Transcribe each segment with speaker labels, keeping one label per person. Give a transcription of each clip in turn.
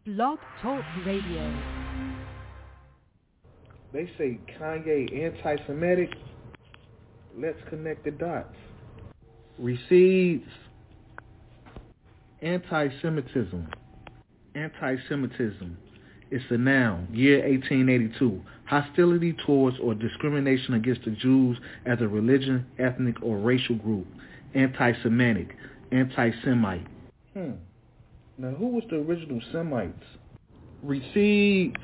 Speaker 1: Blog Talk Radio.
Speaker 2: They say Kanye anti-Semitic. Let's connect the dots. Recedes anti-Semitism. Anti-Semitism. It's a noun. Year 1882. Hostility towards or discrimination against the Jews as a religion, ethnic, or racial group. Anti-Semitic. Anti-Semite. Now, who was the original Semites? Recedes.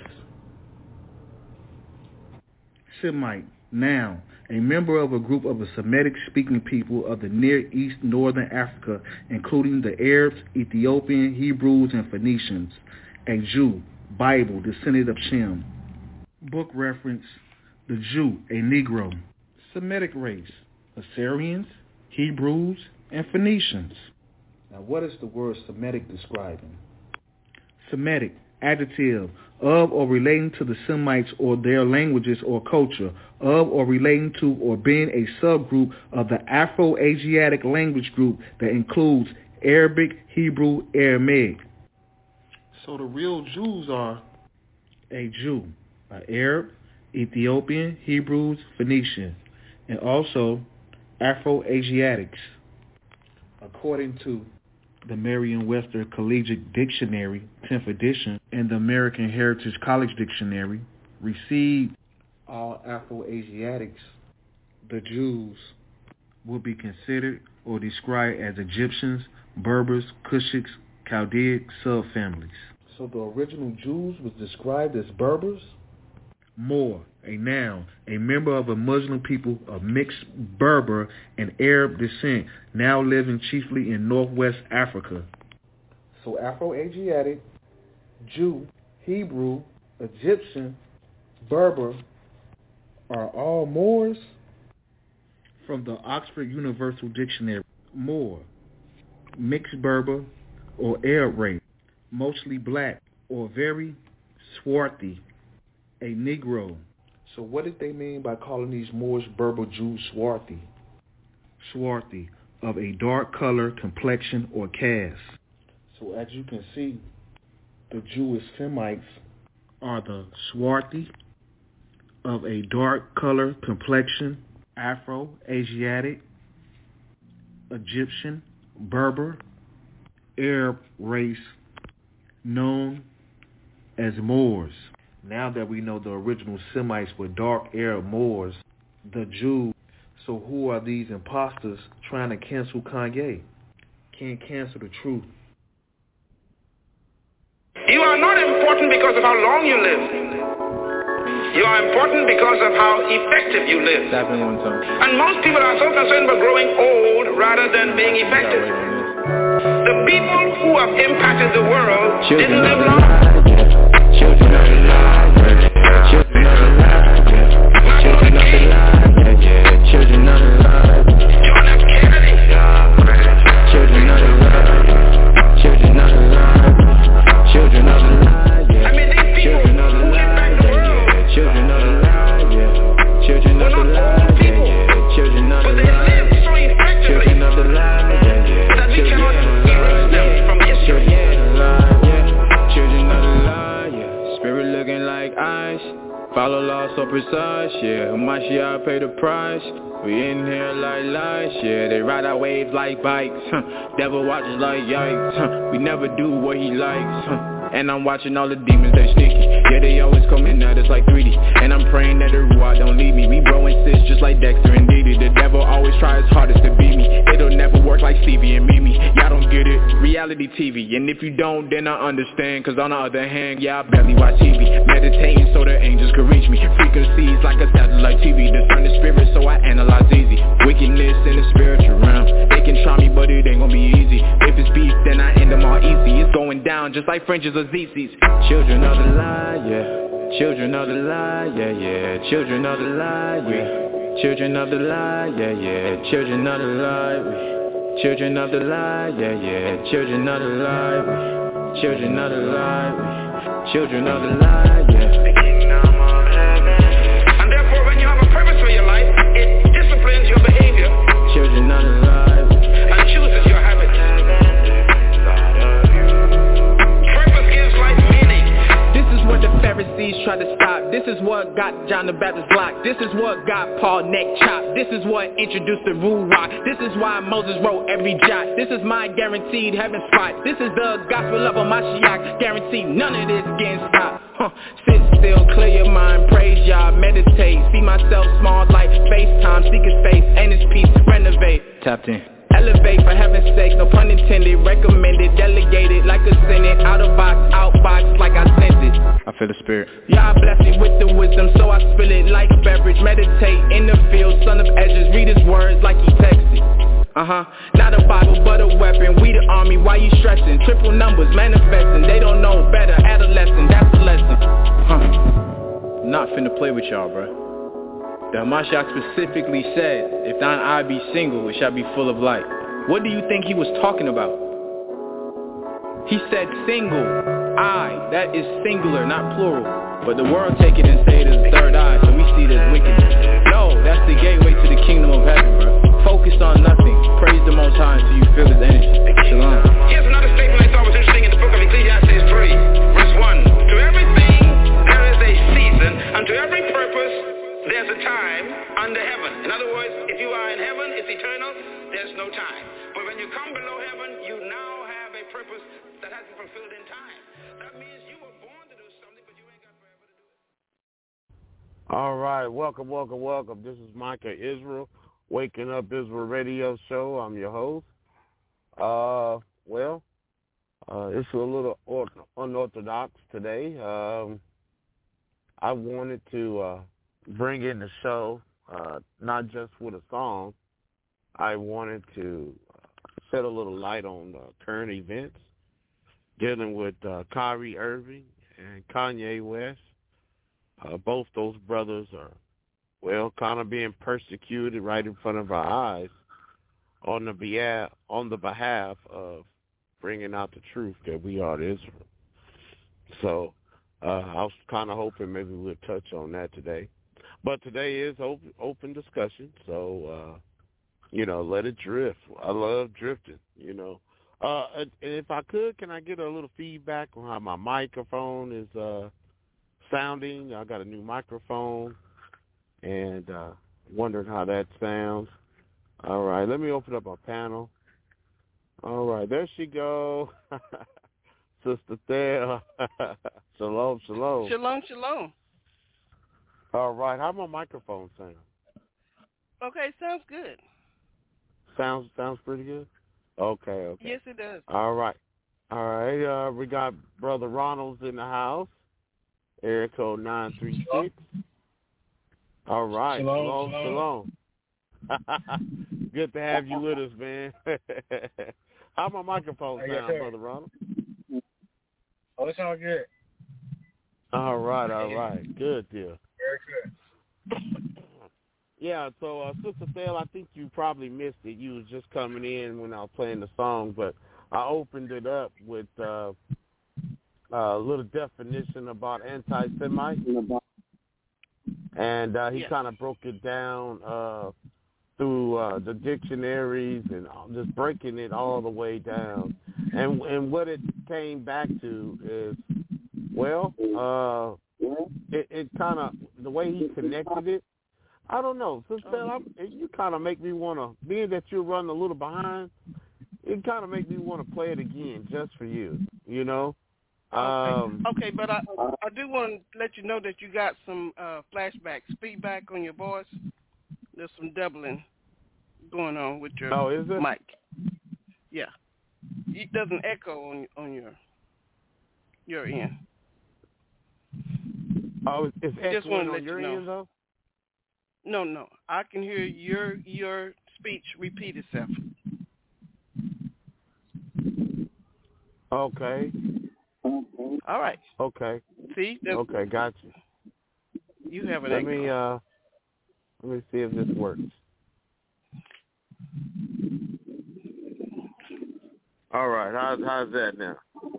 Speaker 2: Semite. Noun. A member of a group of the Semitic-speaking people of the Near East, Northern Africa, including the Arabs, Ethiopian, Hebrews, and Phoenicians. A Jew. Bible, descendant of Shem. Book reference, the Jew, a Negro. Semitic race, Assyrians, Hebrews, and Phoenicians. Now, what is the word Semitic describing? Semitic, adjective, of or relating to the Semites or their languages or culture, of or relating to or being a subgroup of the Afro-Asiatic language group that includes Arabic, Hebrew, Aramaic. So the real Jews are a Jew, an Arab, Ethiopian, Hebrews, Phoenician, and also Afro-Asiatics. According to the Merriam-Webster Collegiate Dictionary, 10th edition, and the American Heritage College Dictionary, receive all Afro-Asiatics, the Jews, will be considered or described as Egyptians, Berbers, Cushites, Chaldaic subfamilies. So the original Jews was described as Berbers? More, a noun, a member of a Muslim people of mixed Berber and Arab descent, now living chiefly in northwest Africa. So Afro-Asiatic, Jew, Hebrew, Egyptian, Berber are all Moors? From the Oxford Universal Dictionary, Moor, mixed Berber or Arab race, mostly black or very swarthy, a Negro. So what did they mean by calling these Moorish Berber Jews swarthy? Swarthy, of a dark color, complexion, or caste. So as you can see, the Jewish Semites are the swarthy, of a dark color, complexion, Afro-Asiatic, Egyptian, Berber, Arab race, known as Moors. Now that we know the original Semites were dark Arab Moors, the Jews, so who are these imposters trying to cancel Kanye? Can't cancel the truth.
Speaker 3: You are not important because of how long you live. You are important because of how effective you live. And most people are so concerned about growing old rather than being effective. The people who have impacted the world didn't live long. Children of the light, children of the light, children of the light, children of the light, John F. Kennedy, children of the light, children of the light, children of the light, I mean these people who impact the world, children of the light, children of the light, children of the light, but they live so effectively, children of the light, that we cannot erase them from history. Spirit looking like ice, follow law so precise, yeah. Mashiach pay the price. We in here like lights, yeah. They ride our waves like bikes, devil watches like yikes, we never do what he likes, and I'm watching all the demons, they sneaky. Yeah, they always coming at us like 3D. And I'm praying that the Ruach don't leave me. We bro and sis just like Dexter and Dee Dee. The devil always tries hardest to beat me. It'll never work like Stevie and Mimi. Y'all don't get it, reality TV. And if you don't, then I understand. Cause on the other hand, yeah, I barely watch TV. Meditating so the angels can reach me. Frequencies like a satellite TV. Discern the spirit so I analyze easy. Wickedness in the spiritual realm. They can try me but it ain't gonna be easy. If it's beef then I end them all easy. It's going down just like French's or ZZ's. Children of the light, yeah. Children of the light, yeah, yeah. Children of the light, yeah. Children of the light, yeah, yeah. Children of the light, children of the light, yeah, yeah. Children of the light, children of the light, children of the light, yeah. The kingdom of heaven. And therefore, when you have a purpose for your life, it disciplines your behavior. Children of the light, and chooses your habits. Purpose gives life meaning. is what got John the Baptist locked. This is what got Paul neck chopped. This is what introduced the rule rock. This is why Moses wrote every jot. This is my guaranteed heaven spot. This is the gospel of a Mashiach. Guaranteed none of this getting stopped. Sit still, clear your mind, praise Yah, meditate. See myself small like FaceTime, seek his face and his peace, renovate. Tapped in. Elevate for heaven's sake, no pun intended. Recommended, delegated like a senate. Out of box, outbox like I sent it. I feel the spirit. Yah bless me with the wisdom, so I spill it like a beverage. Meditate in the field, son of Ezra, read his words like he texted. Not a Bible but a weapon. We the army, why you stressing? Triple numbers manifesting. They don't know better. Adolescent, that's the lesson. Not finna play with y'all, bruh. The Hamashiach specifically said, if thine eye be single, it shall be full of light. What do you think he was talking about? He said single, eye, that is singular, not plural. But the world take it and say it is third eye, so we see it as wickedness. No, that's the gateway to the kingdom of heaven, bro. Focus on nothing. Praise the Most High until you feel his energy. Shalom.
Speaker 4: Here's another statement I thought was interesting in the book of Ecclesiastes 3, verse 1. To everything there is a season, and to every purpose there's a time under heaven. In other words, if you are in heaven, it's eternal, there's no time. But when you come below heaven, you now have a purpose that has been fulfilled in time. That means you were born to do something, but you ain't got forever to do it.
Speaker 5: All right, welcome. This is Micah Israel, Waking Up Israel Radio Show. I'm your host. It's a little unorthodox today. I wanted to bring in the show, not just with a song. I wanted to shed a little light on current events dealing with Kyrie Irving and Kanye West. Both those brothers are, kind of being persecuted right in front of our eyes on the behalf of bringing out the truth that we are Israel. So I was kind of hoping maybe we'll touch on that today. But today is open discussion, so, let it drift. I love drifting, And if I could, can I get a little feedback on how my microphone is sounding? I got a new microphone, and wondering how that sounds. All right, let me open up our panel. All right, there she go. Sister Thea. Shalom.
Speaker 6: Shalom.
Speaker 5: All right, how my microphone sound?
Speaker 6: Okay, sounds good.
Speaker 5: Sounds pretty good? Okay.
Speaker 6: Yes, it does.
Speaker 5: All right. We got Brother Ronald's in the house. Area code 936. All right. Shalom. Good to have you with us, man. How my microphone sound,
Speaker 7: yes,
Speaker 5: Brother Ronald?
Speaker 7: Oh, it sounds good.
Speaker 5: All right. Good deal.
Speaker 7: Very good.
Speaker 5: Yeah, so Sister Thale, I think you probably missed it. You was just coming in when I was playing the song, but I opened it up with a little definition about anti-Semite, and he kind of broke it down through the dictionaries and just breaking it all the way down. And what it came back to is, it kind of, the way he connected it, I don't know. Sister, you kind of make me want to, being that you're running a little behind, it kind of make me want to play it again just for you,
Speaker 6: Okay, but I do want to let you know that you got some flashback, feedback on your voice. There's some doubling going on with your mic. Yeah. It doesn't echo on your end.
Speaker 5: Oh, it's echoing on your end, though?
Speaker 6: No. I can hear your speech repeat itself.
Speaker 5: Okay.
Speaker 6: All right.
Speaker 5: Okay.
Speaker 6: See?
Speaker 5: Okay, got you.
Speaker 6: You have an
Speaker 5: echo. Let me see if this works. All right. How's that now?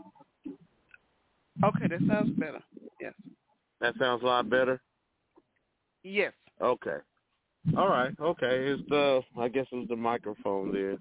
Speaker 6: Okay, that sounds better. Yes.
Speaker 5: That sounds a lot better?
Speaker 6: Yes.
Speaker 5: Okay. All right. Okay. I guess it's the microphone there.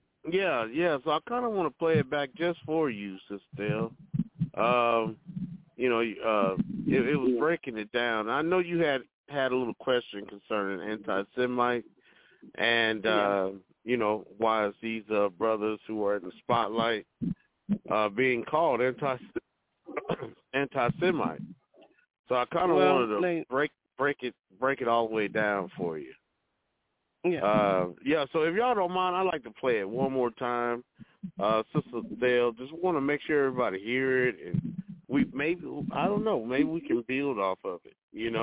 Speaker 5: Yeah. So I kind of want to play it back just for you, Sister Dale. it was breaking it down. I know you had a little question concerning anti-Semite and, why is these brothers who are in the spotlight being called anti-Semite. So I kind of wanted to break it all the way down for you.
Speaker 6: Yeah.
Speaker 5: So if y'all don't mind, I'd like to play it one more time. Sister Dale, just want to make sure everybody hear it, and maybe we can build off of it,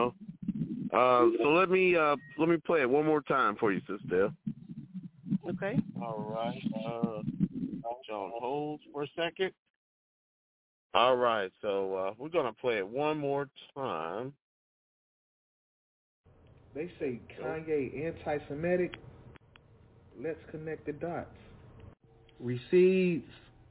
Speaker 5: So let me play it one more time for you, Sister Dale.
Speaker 6: Okay.
Speaker 5: All right. John, hold for a second. All right, so we're going to play it one more time.
Speaker 2: They say Kanye anti-Semitic. Let's connect the dots. Recedes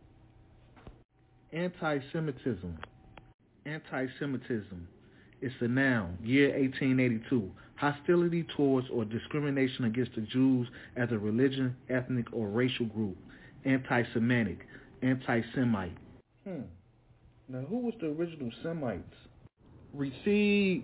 Speaker 2: anti-Semitism. Anti-Semitism. It's a noun. Year 1882. Hostility towards or discrimination against the Jews as a religion, ethnic, or racial group. Anti-Semitic. Anti-Semite. Now, who was the original Semites? Recedes.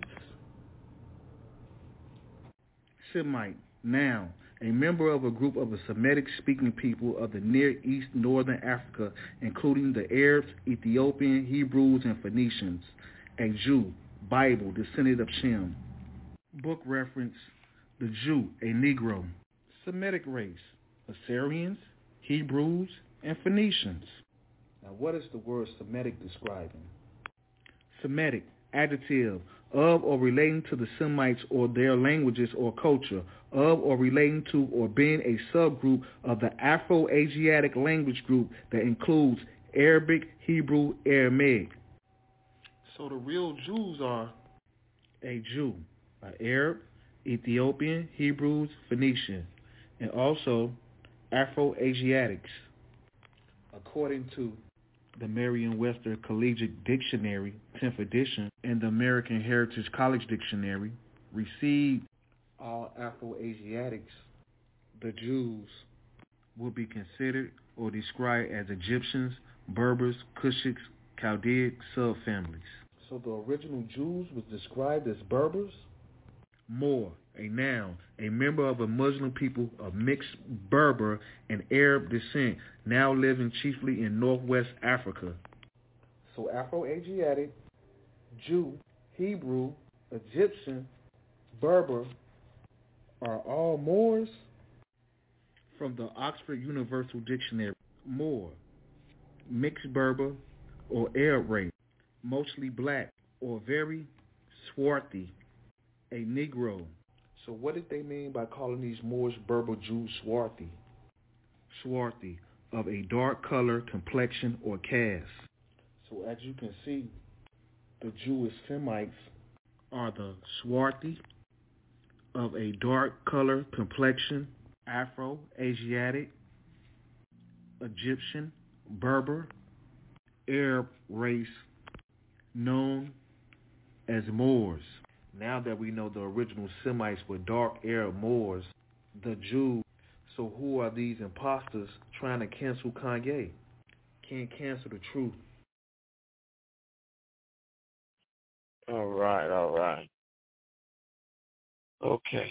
Speaker 2: Semite. Noun. A member of a group of Semitic-speaking people of the Near East, Northern Africa, including the Arabs, Ethiopian, Hebrews, and Phoenicians. A Jew. Bible, descendant of Shem. Book reference, the Jew, a Negro. Semitic race, Assyrians, Hebrews, and Phoenicians. Now, what is the word Semitic describing? Semitic, adjective, of or relating to the Semites or their languages or culture, of or relating to or being a subgroup of the Afro-Asiatic language group that includes Arabic, Hebrew, Aramaic. So the real Jews are a Jew, an Arab, Ethiopian, Hebrews, Phoenician, and also Afro-Asiatics. According to the Merriam-Webster Collegiate Dictionary, 10th edition, and the American Heritage College Dictionary, received all Afro-Asiatics, the Jews, will be considered or described as Egyptians, Berbers, Cushites, Chaldaic subfamilies. So the original Jews was described as Berbers? More, a noun, a member of a Muslim people of mixed Berber and Arab descent, now living chiefly in northwest Africa. So Afro-Asiatic, Jew, Hebrew, Egyptian, Berber are all Moors? From the Oxford Universal Dictionary, Moor, mixed Berber or Arab race, mostly black or very swarthy, a Negro. So what did they mean by calling these Moorish Berber Jews swarthy? Swarthy, of a dark color, complexion, or caste. So as you can see, the Jewish Semites are the swarthy, of a dark color, complexion, Afro-Asiatic, Egyptian, Berber, Arab race, known as Moors. Now that we know the original Semites were dark Arab Moors, the Jews, so who are these imposters trying to cancel Kanye? Can't cancel the truth.
Speaker 5: All right. Okay.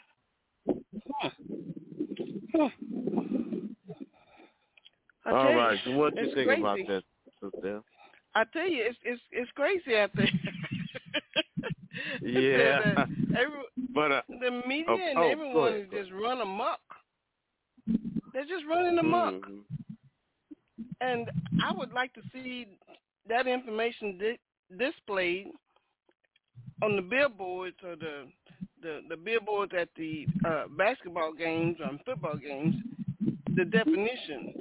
Speaker 5: All right, so what do you think
Speaker 6: crazy.
Speaker 5: about that, Sister?
Speaker 6: I tell you, it's crazy out there.
Speaker 5: Yeah.
Speaker 6: But the media and everyone is just run amok. They're just running amok. And I would like to see that information displayed on the billboards or the billboards at the basketball games or football games, the definition.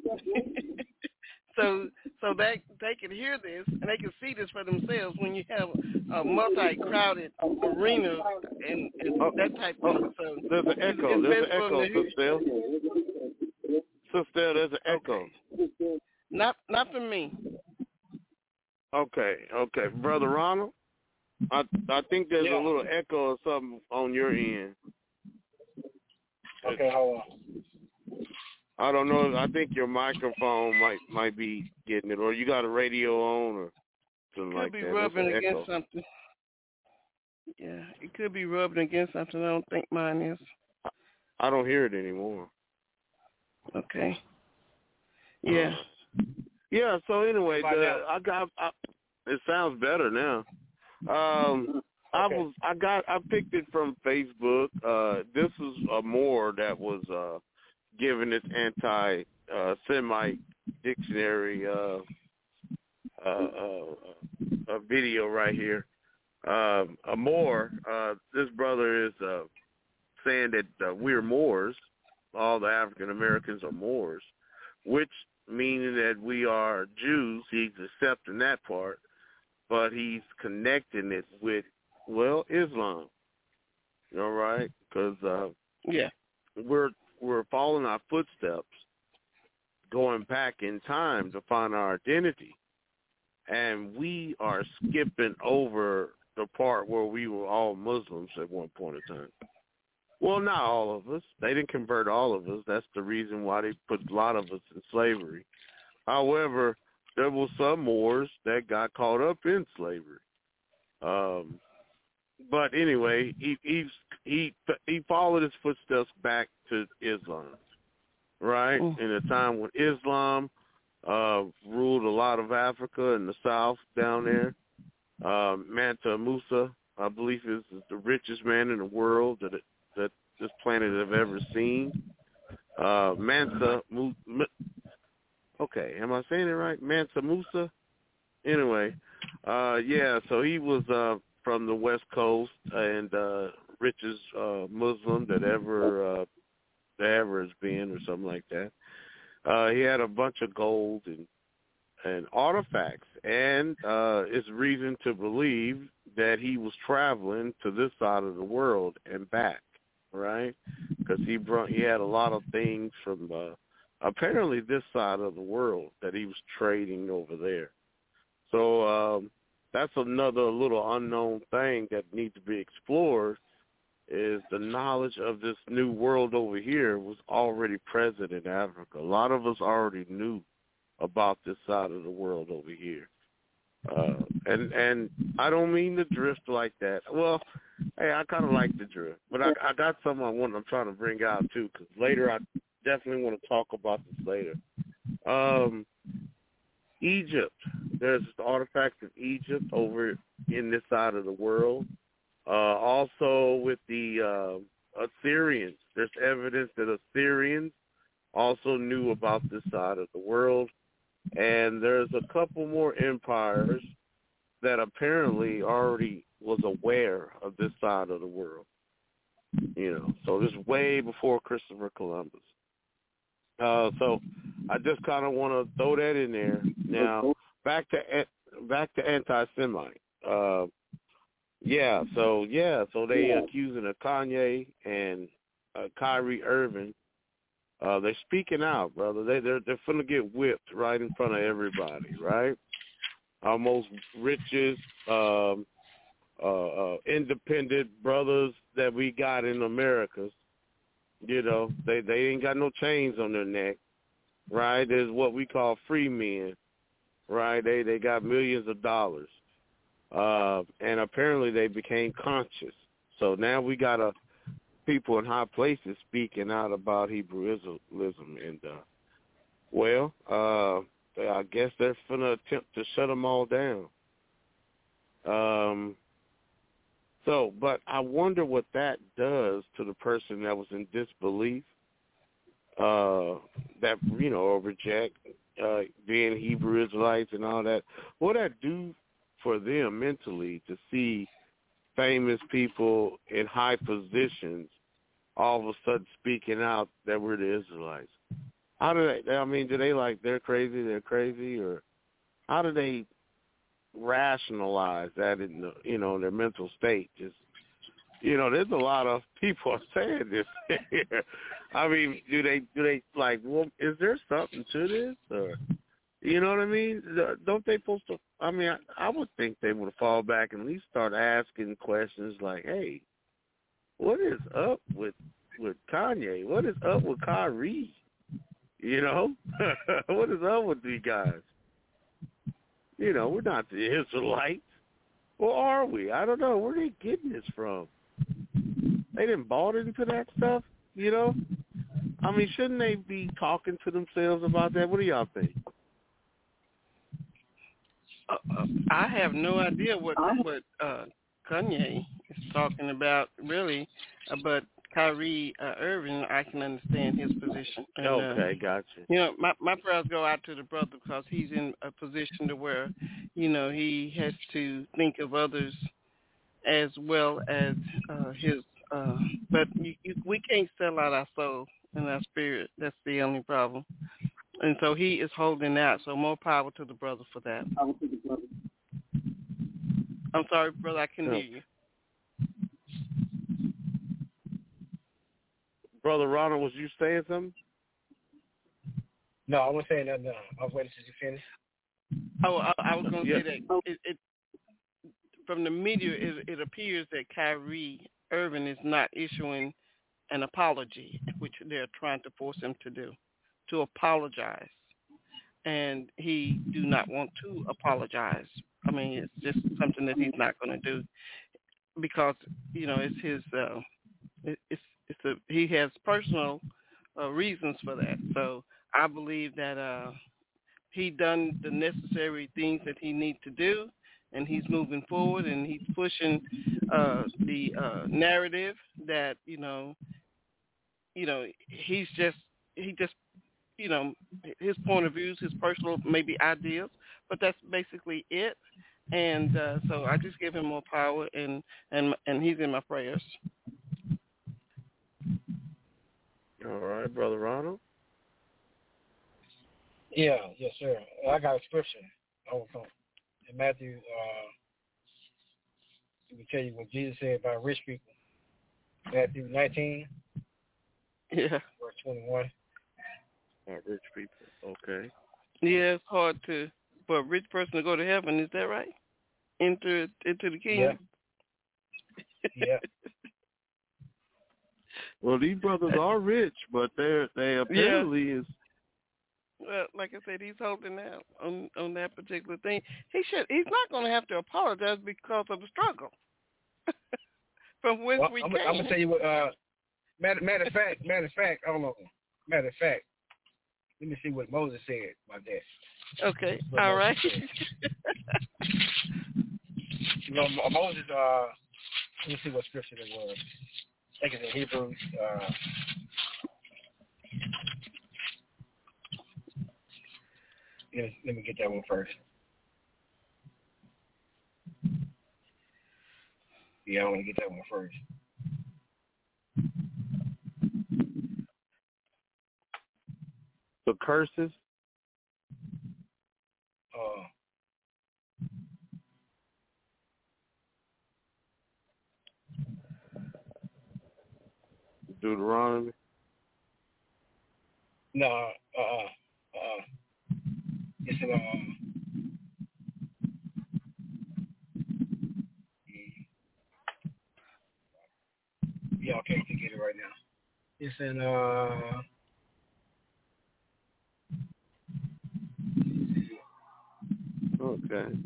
Speaker 6: So that they can hear this and they can see this for themselves when you have a multi-crowded arena and that type of thing. So
Speaker 5: there's an echo. There's an echo, Sister. Sister, there's an echo.
Speaker 6: Not for me.
Speaker 5: Okay. Brother Ronald, I think there's a little echo or something on your end.
Speaker 7: Okay, hold on.
Speaker 5: I don't know. I think your microphone might be getting it, or you got a radio on, or something like that.
Speaker 6: It could be rubbing against something. Yeah, it could be rubbing against something. I don't think mine is.
Speaker 5: I don't hear it anymore.
Speaker 6: Okay. Yeah.
Speaker 5: Yeah. So anyway, it sounds better now.
Speaker 7: Okay.
Speaker 5: I picked it from Facebook. This was a Moor that was given this anti-Semite dictionary a video right here. A Moor, this brother is saying that we're Moors, all the African Americans are Moors, which meaning that we are Jews. He's accepting that part, but he's connecting it with, well, Islam. All right, because we're following our footsteps, going back in time to find our identity, and we are skipping over the part where we were all Muslims at one point in time. Well, not all of us. They didn't convert all of us. That's the reason why they put a lot of us in slavery. However, there were some Moors that got caught up in slavery. But anyway, he followed his footsteps back to Islam, right? In a time when Islam ruled a lot of Africa in the south down there. Mansa Musa, I believe, is the richest man in the world that this planet have ever seen. Mansa Musa. Okay, am I saying it right? Mansa Musa? Anyway, so he was from the West Coast and richest Muslim that ever has been, or something like that. He had a bunch of gold and artifacts, and it's reason to believe that he was traveling to this side of the world and back, right? Because he had a lot of things from apparently this side of the world that he was trading over there. So that's another little unknown thing that needs to be explored, is the knowledge of this new world over here was already present in Africa. A lot of us already knew about this side of the world over here. And I don't mean to drift like that. Well, hey, I kind of like the drift, but I got something I'm trying to bring out too, because later I definitely want to talk about this later. Egypt. There's artifacts of Egypt over in this side of the world. Also with the Assyrians, there's evidence that Assyrians also knew about this side of the world. And there's a couple more empires that apparently already was aware of this side of the world. So this is way before Christopher Columbus. So I just kind of want to throw that in there. Now, back to anti-Semite. So they accusing of Kanye and Kyrie Irving. They're speaking out, brother. They're finna get whipped right in front of everybody, right? Our most richest independent brothers that we got in America, they ain't got no chains on their neck, right? There's what we call free men, right? They got millions of dollars, and apparently they became conscious. So now we got people in high places speaking out about Hebrewism, and I guess they're finna attempt to shut them all down. But I wonder what that does to the person that was in disbelief, that or reject being Hebrew Israelites and all that. What that do for them mentally to see famous people in high positions all of a sudden speaking out that we're the Israelites? How do they, do they like they're crazy, or how do they rationalize that in their mental state? Just, there's a lot of people saying this here. Do they like, well, is there something to this, or, you know what I mean? Don't they supposed to, I would think they would fall back and at least start asking questions like, hey, what is up with Kanye? What is up with Kyrie? What is up with these guys? You know, we're not the Israelites. Or are we? I don't know. Where are they getting this from? They didn't bought into that stuff, you know? I mean, shouldn't they be talking to themselves about that? What do y'all think?
Speaker 6: I have no idea what Kanye is talking about, really, but Kyrie Irving, I can understand his position. And,
Speaker 5: okay, gotcha.
Speaker 6: You know, my prayers go out to the brother because he's in a position to where, you know, he has to think of others as well as his. But we can't sell out our soul and our spirit. That's the only problem. And so he is holding out. So more power to the brother for that. I'm sorry, brother, I couldn't hear you.
Speaker 5: Brother Ronald, was you saying something?
Speaker 7: No, I wasn't saying nothing. I was waiting till you finish.
Speaker 6: Oh, I was going to say that it from the media, it appears that Kyrie Irving is not issuing an apology, which they're trying to force him to do, to apologize. And he do not want to apologize. I mean, it's just something that he's not going to do because, you know, it's his, he has personal reasons for that. So I believe that he done the necessary things that he needs to do, and he's moving forward, and he's pushing the narrative that, you know, he just, you know, his point of views, his personal maybe ideas, but that's basically it. And so I just give him more power, and he's in my prayers.
Speaker 5: All right, Brother Ronald.
Speaker 7: Yeah, yes, sir. I got a scripture. In Matthew, let me tell you what Jesus said about rich people. Matthew 19,
Speaker 6: yeah,
Speaker 7: verse 21.
Speaker 5: Rich people, okay.
Speaker 6: Yeah, it's hard for a rich person to go to heaven. Is that right? Enter into the kingdom.
Speaker 7: Yeah.
Speaker 5: Well, these brothers are rich, but they apparently is.
Speaker 6: Well, like I said, he's holding out on that particular thing. He's not going to have to apologize because of the struggle from whence we came.
Speaker 7: I'm gonna tell you what. Matter of fact, hold on. Matter of fact, let me see what Moses said about that.
Speaker 6: Okay, all right.
Speaker 7: You know, Moses. Let me see what scripture it was. I think it's in Hebrews. Let me get that one first. Yeah, I want to get that one first.
Speaker 5: The curses? Deuteronomy?
Speaker 7: No, it's in yeah, I can't get it right now. It's in
Speaker 5: okay.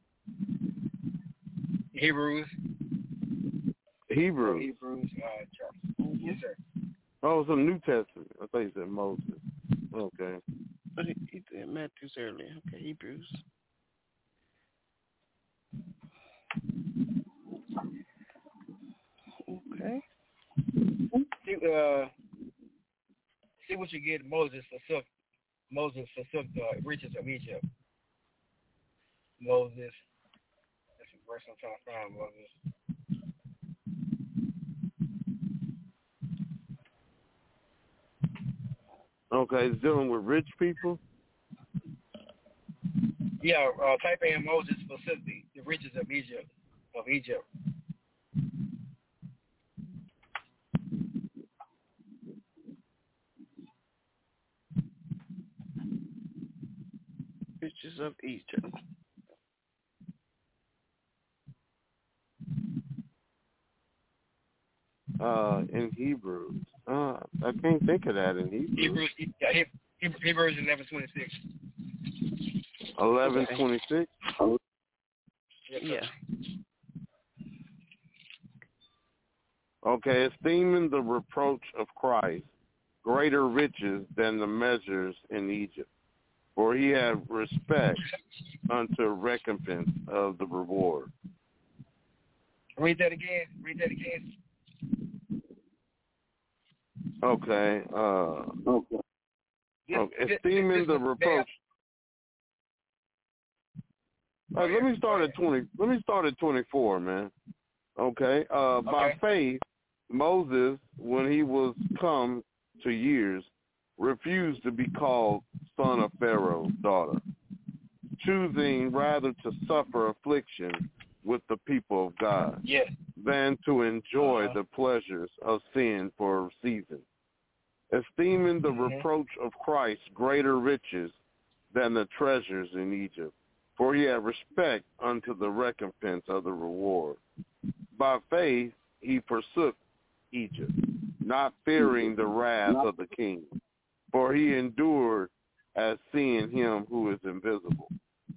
Speaker 7: Hebrews. Yes, sir.
Speaker 5: Oh, it's a New Testament. I thought you said Moses. Okay.
Speaker 6: He said Matthew's earlier. Okay, Hebrews. Okay.
Speaker 7: See what you get. Moses forsook the riches of Egypt. Moses. That's the verse I'm trying to find. Moses.
Speaker 5: Okay, it's dealing with rich people?
Speaker 7: Yeah, type in Moses forsook the riches of Egypt.
Speaker 6: Riches of Egypt.
Speaker 5: In Hebrews. I can't think of that in Hebrews.
Speaker 7: Hebrews 11:26.
Speaker 5: 11:26?
Speaker 6: Yeah.
Speaker 5: Okay, esteeming the reproach of Christ greater riches than the measures in Egypt, for he had respect unto recompense of the reward.
Speaker 7: Read that again.
Speaker 5: Okay. Esteeming the reproach. Let me start at 20. Let me start at 24, man. Okay. By faith, Moses, when he was come to years, refused to be called son of Pharaoh's daughter, choosing rather to suffer affliction with the people of God than to enjoy the pleasures of sin for a season, esteeming the reproach of Christ greater riches than the treasures in Egypt, for he had respect unto the recompense of the reward. By faith he forsook Egypt, not fearing the wrath of the king, for he endured as seeing him who is invisible.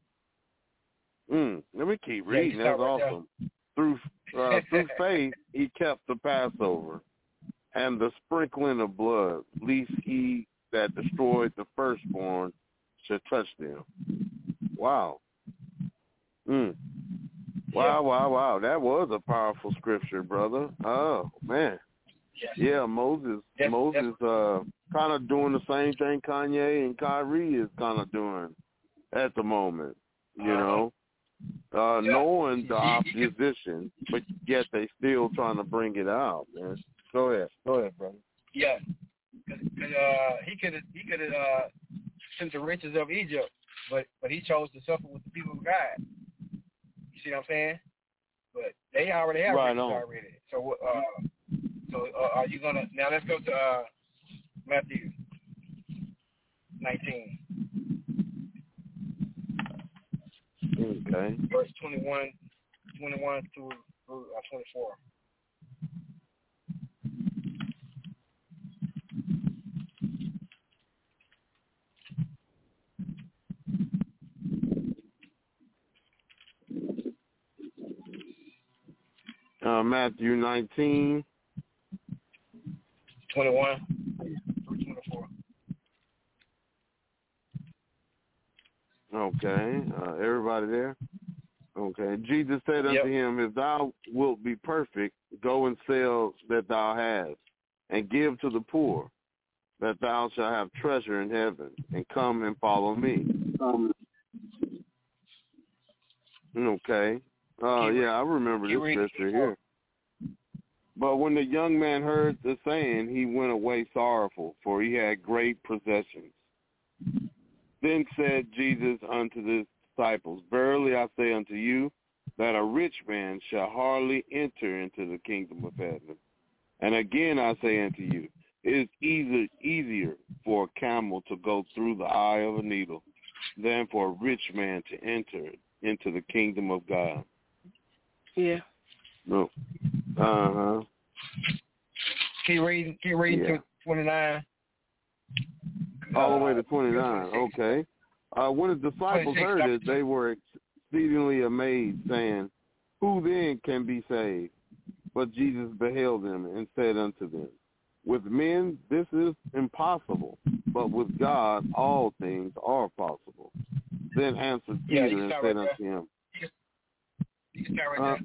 Speaker 5: Let me keep reading. That's awesome. Through faith he kept the Passover and the sprinkling of blood, lest he that destroyed the firstborn should touch them. Wow. Wow. That was a powerful scripture, brother. Oh, man. Yeah, Moses kind of doing the same thing Kanye and Kyrie is kind of doing at the moment, you know, knowing the opposition, but yet they still trying to bring it out, man. Go ahead, brother.
Speaker 7: Yeah, because he could have sent the riches of Egypt, but he chose to suffer with the people of God. You see what I'm saying? But they already have riches already. So are you gonna now? Let's go to Matthew 19.
Speaker 5: Okay.
Speaker 7: Verse 21 through 24.
Speaker 5: Matthew 19.
Speaker 7: 21 through 24.
Speaker 5: Okay. Everybody there? Okay. Jesus said unto him, if thou wilt be perfect, go and sell that thou hast, and give to the poor, that thou shalt have treasure in heaven, and come and follow me. Okay. I remember this scripture here. But when the young man heard the saying, he went away sorrowful, for he had great possessions. Then said Jesus unto the disciples, verily I say unto you, that a rich man shall hardly enter into the kingdom of heaven. And again I say unto you, it is easier for a camel to go through the eye of a needle than for a rich man to enter into the kingdom of God.
Speaker 6: Yeah.
Speaker 5: No.
Speaker 7: Keep reading to 29.
Speaker 5: All the way to 29. Okay. When the disciples heard it, they were exceedingly amazed, saying, who then can be saved? But Jesus beheld them and said unto them, with men this is impossible, but with God all things are possible. Then answered Peter and said unto him,
Speaker 7: you can start right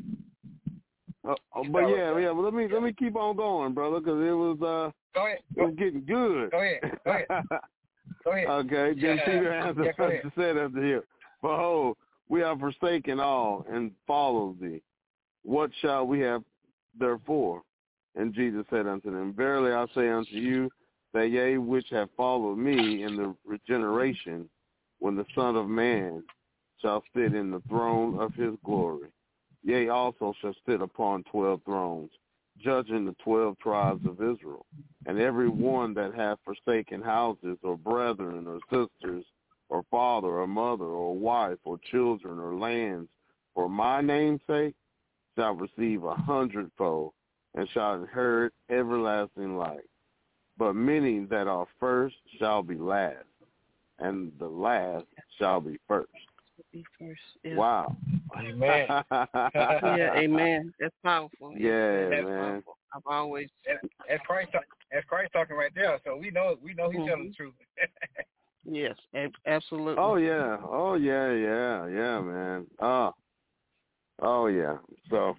Speaker 5: there. Well, let me keep on going, brother, because it was it was getting good.
Speaker 7: Go ahead.
Speaker 5: Okay. Then Peter answered and said unto him, behold, we have forsaken all and followed thee. What shall we have therefore? And Jesus said unto them, verily I say unto you, that ye which have followed me in the regeneration, when the Son of Man shall sit in the throne of his glory, yea also shall sit upon 12 thrones, judging the 12 tribes of Israel. And every one that hath forsaken houses, or brethren, or sisters, or father, or mother, or wife, or children, or lands, for my name's sake, shall receive 100-fold, and shall inherit everlasting life. But many that are first shall be last, and the last shall be first.
Speaker 6: Yeah.
Speaker 5: Wow.
Speaker 7: Amen.
Speaker 6: Yeah, amen. That's powerful.
Speaker 5: Yeah,
Speaker 6: that's
Speaker 5: man.
Speaker 6: Powerful. I've always
Speaker 7: that's Christ talking right there. So we know he's telling the truth.
Speaker 6: Yes, absolutely.
Speaker 5: Oh yeah, man. Oh yeah. So,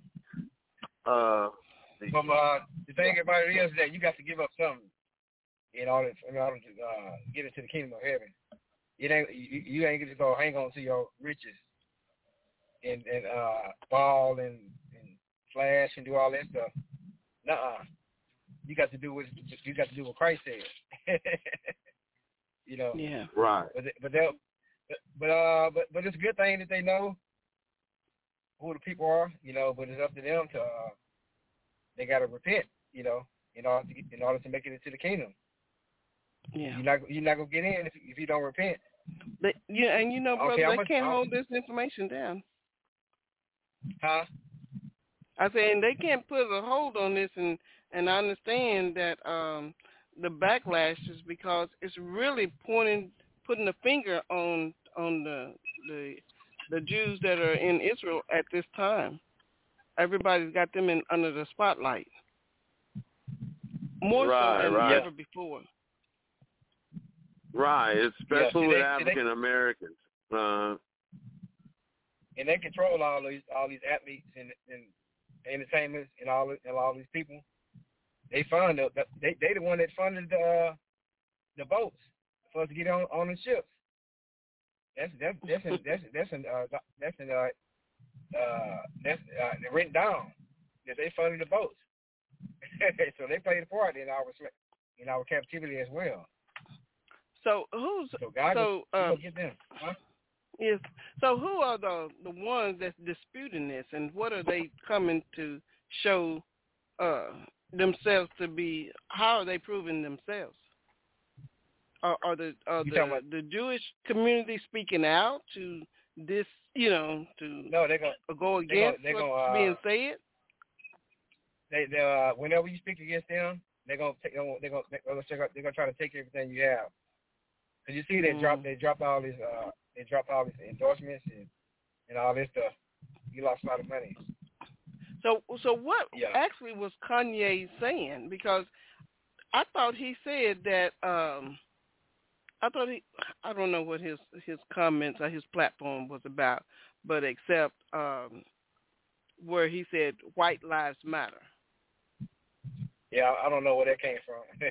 Speaker 7: the thing about it is that you got to give up something in order to get into the kingdom of heaven. You ain't just gonna hang on to your riches and ball and flash and do all that stuff. Nuh-uh. You got to do what Christ said. You know.
Speaker 5: Yeah. Right.
Speaker 7: But it's a good thing that they know who the people are, you know. But it's up to them to they got to repent, you know, in order to make it into the kingdom.
Speaker 6: Yeah.
Speaker 7: You're not gonna get in if you don't repent.
Speaker 6: But, yeah, and you know, brother, they can't hold this information down.
Speaker 7: Huh?
Speaker 6: I said, and they can't put a hold on this, and I understand that the backlash is because it's really putting a finger on the Jews that are in Israel at this time. Everybody's got them under the spotlight, more so than ever before.
Speaker 5: Right, especially with African Americans.
Speaker 7: And they control all these athletes and entertainers and all these people. They fund they the one that funded the boats for us to get on the ships. That's written down that they funded the boats. So they played a part in our captivity as well.
Speaker 6: So who's
Speaker 7: God will get them? Huh?
Speaker 6: Yes. So who are the ones that's disputing this, and what are they coming to show themselves to be? How are they proving themselves? Are the Jewish community speaking out to this? You know, to go against what's being said.
Speaker 7: They whenever you speak against them, they're gonna try to take everything you have. Cause you see, they dropped all these endorsements and all this stuff. You lost a lot of money.
Speaker 6: So what actually was Kanye saying? Because I thought he said that I don't know what his comments or his platform was about, but except where he said white lives matter.
Speaker 5: Yeah, I don't know where that came from.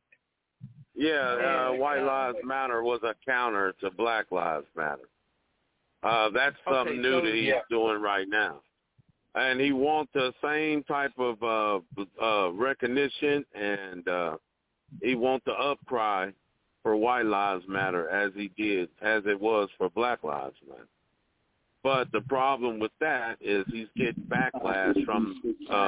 Speaker 5: White Lives Matter was a counter to Black Lives Matter. That's something new that he's doing right now. And he wants the same type of recognition, and he wants the upcry for White Lives Matter as it was for Black Lives Matter. But the problem with that is he's getting backlash from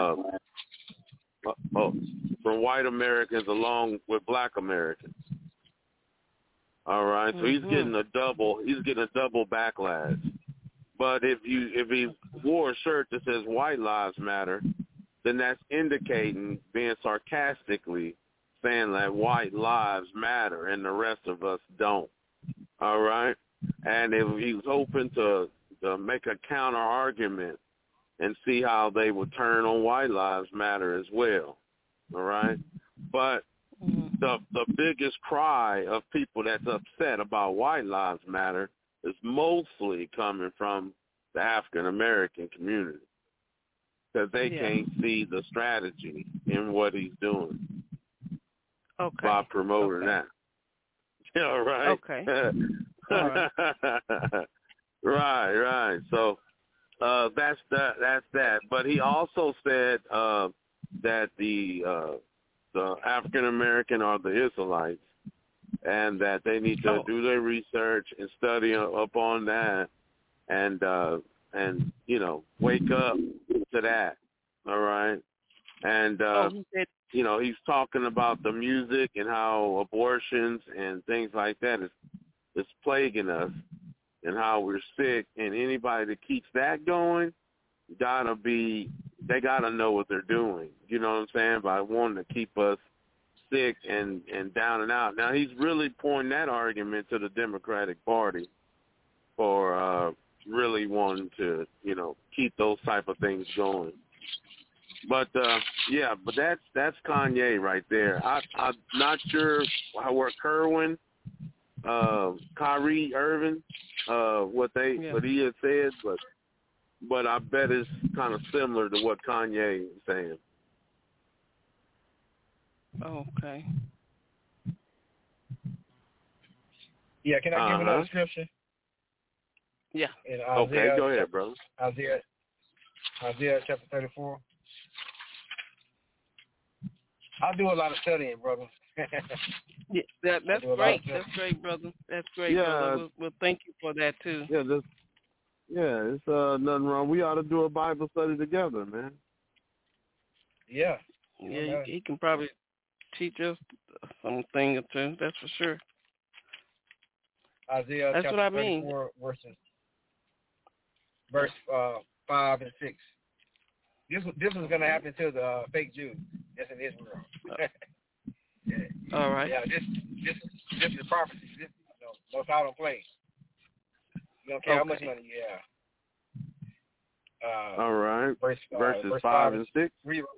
Speaker 5: white Americans along with Black Americans. All right, so he's getting a double backlash. But if he wore a shirt that says White Lives Matter, then that's indicating, being sarcastically saying that white lives matter and the rest of us don't. All right, and if he's open to make a counter argument and see how they would turn on White Lives Matter as well. All right? But the biggest cry of people that's upset about White Lives Matter is mostly coming from the African American community, because they can't see the strategy in what he's doing by promoting that. Yeah, right?
Speaker 6: Okay. All
Speaker 5: right. Right. So that's that. But he also said that the African American are the Israelites, and that they need to do their research and study up on that, and wake up to that. All right. And he's talking about the music and how abortions and things like that is plaguing us, and how we're sick, and anybody that keeps that going they gotta know what they're doing. You know what I'm saying? By wanting to keep us sick and down and out. Now he's really pointing that argument to the Democratic Party for really wanting to, keep those type of things going. But yeah, but that's Kanye right there. I'm not sure where Kerwin, Kyrie Irving, what he had said, but I bet it's kind of similar to what Kanye is saying.
Speaker 6: Okay.
Speaker 7: Yeah, can I give another scripture?
Speaker 6: Yeah.
Speaker 7: In Isaiah,
Speaker 5: okay, go ahead, brother.
Speaker 7: Isaiah chapter 34. I do a lot of studying, brother.
Speaker 6: Yeah, that's great. That's great, brother. That's great, brother. We'll thank you for that too.
Speaker 5: Yeah, it's nothing wrong. We ought to do a Bible study together, man.
Speaker 7: Yeah.
Speaker 6: Yeah, he can probably teach us something or two. That's for sure.
Speaker 7: Isaiah
Speaker 6: that's
Speaker 7: chapter
Speaker 6: what I
Speaker 7: 34, verse 5 and 6. This was going to happen to the fake Jews. That's in Israel.
Speaker 6: All right.
Speaker 7: Yeah, this is prophecy. Most I don't play. You don't care how much money you have.
Speaker 5: All right. Verses 5 and 6.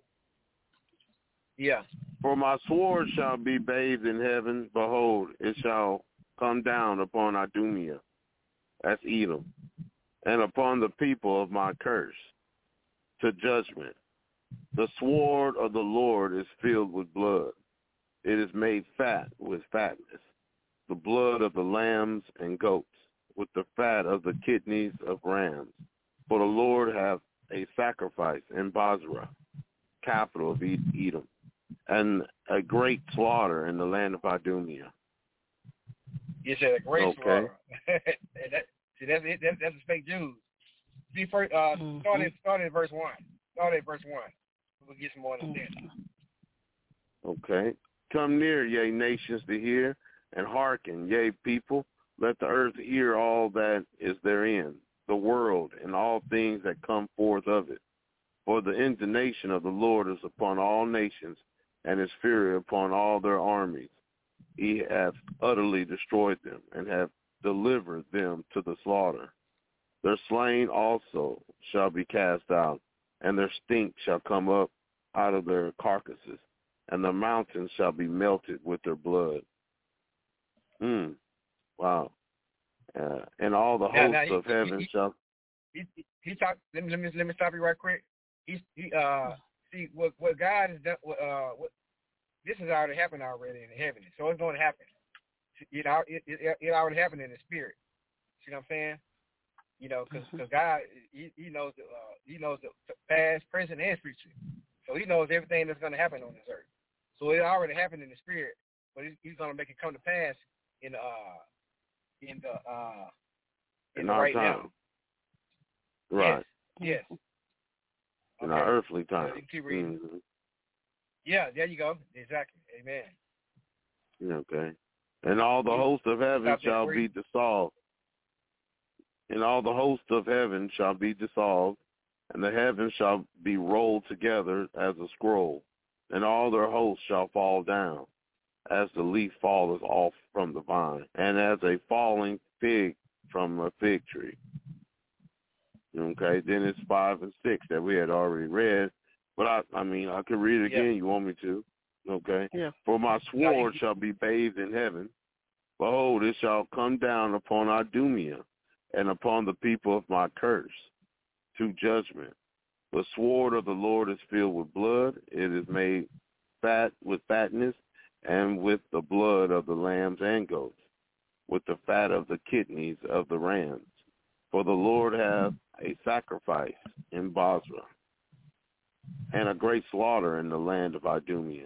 Speaker 7: Yeah.
Speaker 5: For my sword shall be bathed in heaven. Behold, it shall come down upon Idumea, that's Edom, and upon the people of my curse, to judgment. The sword of the Lord is filled with blood. It is made fat with fatness, the blood of the lambs and goats, with the fat of the kidneys of rams. For the Lord hath a sacrifice in Basra, capital of Edom, and a great slaughter in the land of Idumea.
Speaker 7: You said a great slaughter. That's the fake Jews. See, first, start at verse 1. Start at verse 1. We'll get some more understanding.
Speaker 5: Okay. Come near, ye nations, to hear, and hearken, ye people. Let the earth hear all that is therein, the world, and all things that come forth of it. For the indignation of the Lord is upon all nations, and his fury upon all their armies. He hath utterly destroyed them, and hath delivered them to the slaughter. Their slain also shall be cast out, and their stink shall come up out of their carcasses, and the mountains shall be melted with their blood. Wow. And all the hosts of heaven shall...
Speaker 7: He talked. Let me stop you right quick. See what God has done. This has already happened already in heaven, so it's going to happen. It already happened in the spirit. See what I'm saying? Because God, he knows the past, present, and future. So he knows everything that's going to happen on this earth. So it already happened in the spirit, but he's going to make it come to pass in the right
Speaker 5: time.
Speaker 7: Now.
Speaker 5: Right.
Speaker 7: Yes.
Speaker 5: In our earthly time.
Speaker 7: Keep reading. Mm-hmm. Yeah, there you go. Exactly. Amen.
Speaker 5: Okay. And all the hosts of heaven shall be dissolved. And all the hosts of heaven shall be dissolved, and the heavens shall be rolled together as a scroll, and all their hosts shall fall down, as the leaf falleth off from the vine, and as a falling fig from a fig tree. Okay, then it's 5 and 6 that we had already read, but I could read it again. Yeah. You want me to? Okay.
Speaker 6: Yeah.
Speaker 5: For my sword shall be bathed in heaven. Behold, it shall come down upon Idumea, and upon the people of my curse, to judgment. The sword of the Lord is filled with blood. It is made fat with fatness, and with the blood of the lambs and goats, with the fat of the kidneys of the rams. For the Lord hath a sacrifice in Basra, and a great slaughter in the land of Idumea.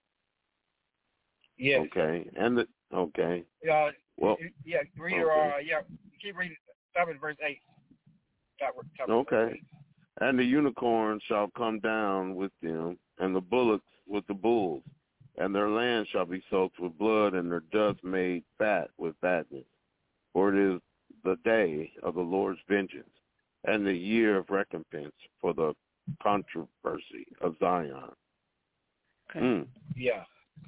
Speaker 7: Yes.
Speaker 5: Okay. Okay.
Speaker 7: Well. Yeah. Read. Okay. Keep reading. Stop at verse 8. Stop
Speaker 5: okay.
Speaker 7: Verse 8.
Speaker 5: And the unicorn shall come down with them, and the bullocks with the bulls, and their land shall be soaked with blood, and their dust made fat with fatness. For it is the day of the Lord's vengeance, and the year of recompense for the controversy of Zion.
Speaker 6: Okay.
Speaker 7: Yeah.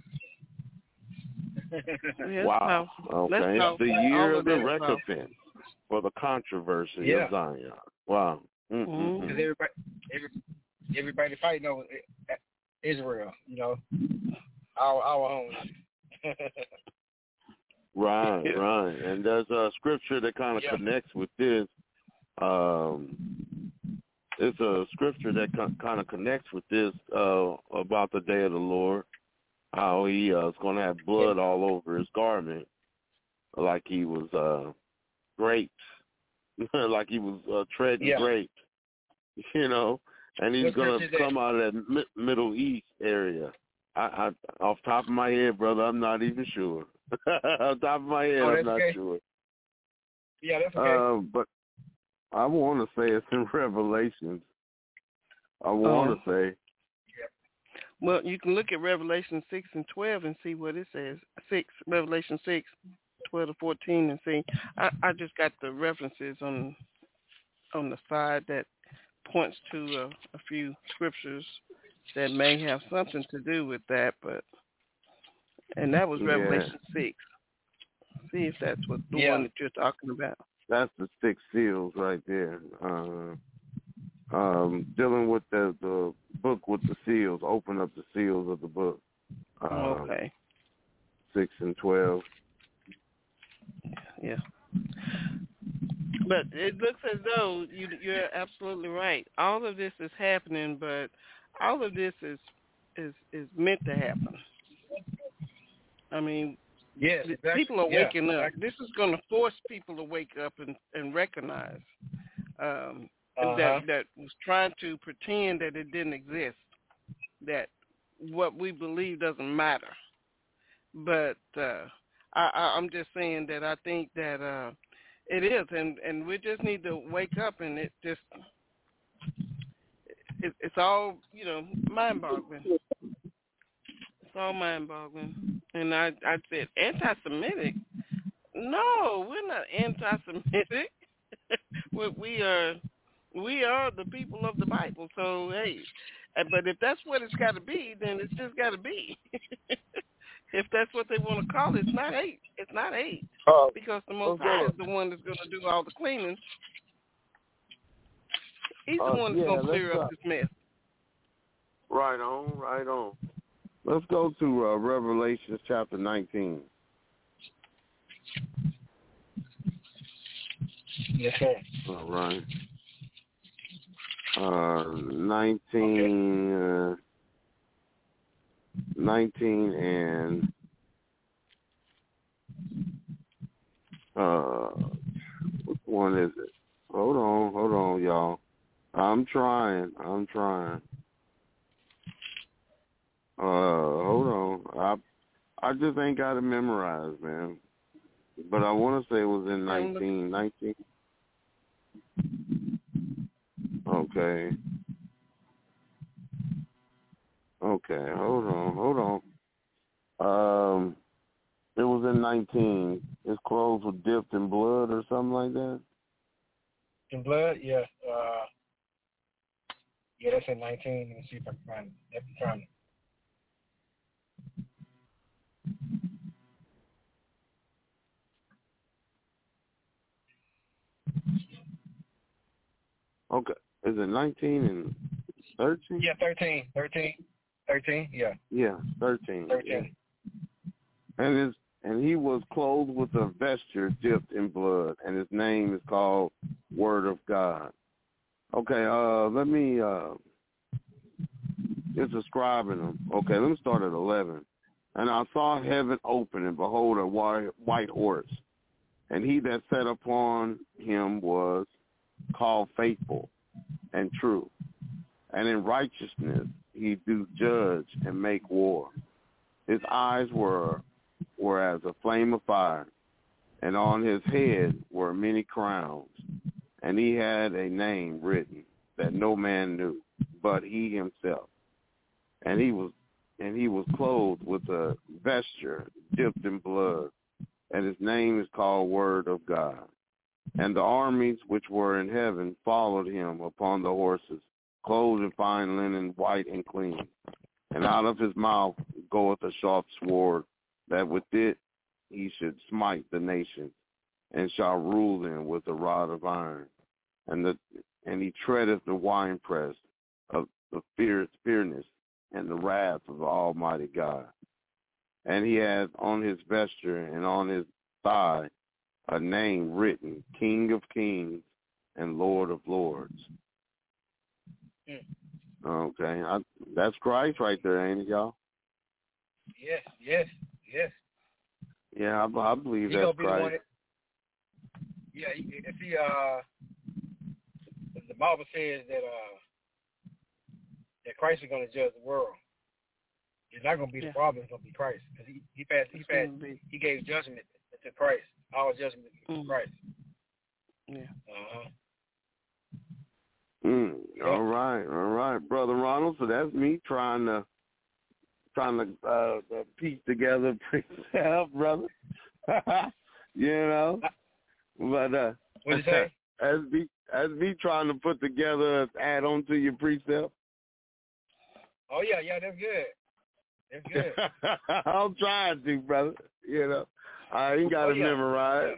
Speaker 5: Wow. Okay. It's the year of the recompense for the controversy of Zion. Wow.
Speaker 7: Because everybody fighting over Israel, you know, our home.
Speaker 5: Right. And there's a scripture that kind of connects with this. It's a scripture that kind of connects with this about the day of the Lord, how he is going to have blood all over his garment, like he was grapes, like he was treading grapes, you know, and he's going to come out of that Middle East area. I off top of my head, brother, I'm not even sure. Off top of my head, I'm not sure.
Speaker 7: Yeah, that's okay.
Speaker 5: But I want to say it's in Revelations. I want to say.
Speaker 6: Well, you can look at Revelation 6 and 12 and see what it says. Revelation 6, 12 to 14, and see. I just got the references on the side that points to a few scriptures that may have something to do with that, and that was Revelation 6. See if that's what the one that you're talking about.
Speaker 5: That's the 6 seals right there. Dealing with the book with the seals. Open up the seals of the book.
Speaker 6: Okay.
Speaker 5: 6 and 12.
Speaker 6: Yeah. But it looks as though you're absolutely right. All of this is happening, but all of this is meant to happen. I mean,
Speaker 7: yes, exactly.
Speaker 6: People are waking up. This is going to force people to wake up and recognize that was trying to pretend that it didn't exist, that what we believe doesn't matter. But I'm just saying that I think that it is, and we just need to wake up, and it's all, you know, mind-boggling. It's all mind-boggling. And I said, anti-Semitic? No, we're not anti-Semitic. We are the people of the Bible. So, hey, but if that's what it's got to be, then it's just got to be. If that's what they want to call it, it's not hate. It's not hate. Because the Most High is the one that's going to do all the cleaning. He's the one that's going to clear up this mess.
Speaker 5: Right on. Let's go to Revelation chapter 19.
Speaker 7: Yes, sir.
Speaker 5: All right. 19 and what one is it? Hold on, y'all. I'm trying. Hold on. I just ain't got it memorized, man. But I want to say it was in 19. Okay. Hold on. It was in 19. His clothes were dipped in blood or something like that.
Speaker 7: In blood, yeah. Yeah, that's in 19. Let me see if I can find it. Let me find it.
Speaker 5: Okay. Is it 19 and 13?
Speaker 7: Yeah, 13. 13, yeah.
Speaker 5: Yeah, 13.
Speaker 7: 13.
Speaker 5: Yeah. And he was clothed with a vesture dipped in blood, and his name is called Word of God. Okay, let me, it's describing him. Okay, let me start at 11. And I saw heaven open, and behold, a white horse. And he that sat upon him was called Faithful and True. And in righteousness he do judge and make war. His eyes were as a flame of fire, and on his head were many crowns. And he had a name written that no man knew, but he himself. And he was clothed with a vesture dipped in blood, and his name is called Word of God. And the armies which were in heaven followed him upon the horses, clothed in fine linen, white and clean. And out of his mouth goeth a sharp sword, that with it he should smite the nations, and shall rule them with a rod of iron. And and he treadeth the winepress of the fierceness and the wrath of the Almighty God. And he hath on his vesture and on his thigh a name written, King of Kings and Lord of Lords. Okay, that's Christ right there, ain't it, y'all?
Speaker 7: Yes.
Speaker 5: Yeah, I believe that's Christ.
Speaker 7: See, the Bible says that Christ is going to judge the world. It's not going to be the Father; it's going to be Christ, because he gave judgment to Christ. All judgment to Christ.
Speaker 6: Yeah.
Speaker 5: All right, Brother Ronald. So that's me trying to piece together precept, brother. You know, but
Speaker 7: what did you say?
Speaker 5: as me trying to put together add on to your precept.
Speaker 7: Oh yeah, that's good. That's good.
Speaker 5: I'm trying to, brother. You know, I ain't got to memorize.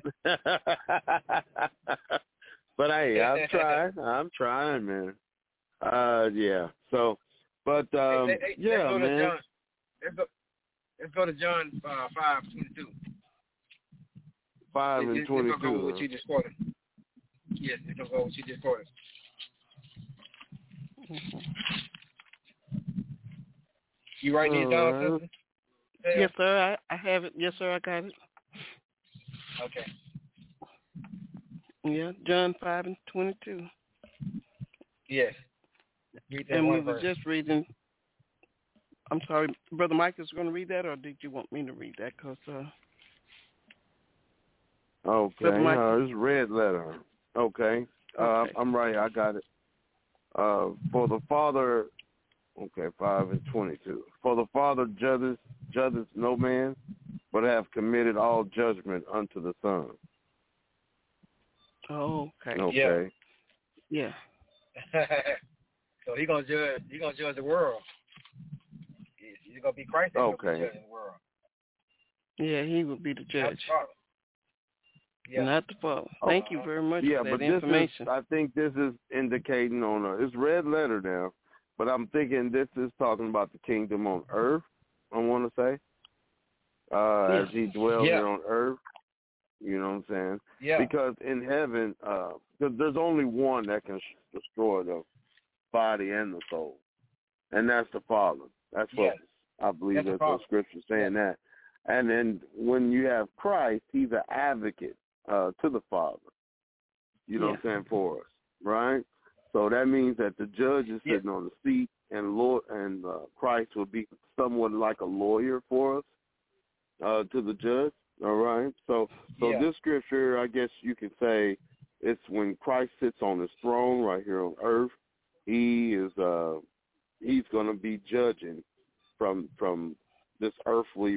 Speaker 5: But hey, I'm trying, man. Yeah. So, but yeah, man.
Speaker 7: Let's go to John 5:22.
Speaker 5: 5 and 22.
Speaker 7: Let's go with what you just quoted. Yes, let's go with what you just quoted. You writing these down, sister?
Speaker 6: Yes, sir. I have it. Yes, sir. I got it.
Speaker 7: Okay.
Speaker 6: Yeah, John 5 and 22.
Speaker 7: Yes.
Speaker 6: And we were just reading. I'm sorry, Brother Mike is going to read that, or did you want me to read that?
Speaker 5: Okay, it's red letter. Okay. I'm right. I got it. For the Father, 5 and 22. For the Father judgeth no man, but hath committed all judgment unto the Son.
Speaker 6: Oh, okay.
Speaker 5: Okay.
Speaker 6: Yeah.
Speaker 7: So he's gonna judge the world. He's gonna be Christ.
Speaker 5: Okay.
Speaker 7: Judging the world.
Speaker 6: Yeah, he will be the judge.
Speaker 7: Yeah.
Speaker 6: Not the Father. Thank you very much for that
Speaker 5: but
Speaker 6: information.
Speaker 5: I think this is indicating it's red letter now, but I'm thinking this is talking about the kingdom on earth, I want to say, as he dwells here on earth. You know what I'm saying?
Speaker 7: Yeah.
Speaker 5: Because in heaven, there's only one that can destroy the body and the soul, and that's the Father. That's what I believe that the scripture saying that. And then when you have Christ, he's an advocate to the Father. You know what I'm saying, for us, right? So that means that the judge is sitting on the seat, and Christ will be somewhat like a lawyer for us to the judge. All right. So this scripture, I guess you could say, it's when Christ sits on his throne right here on earth. He is he's going to be judging from this earthly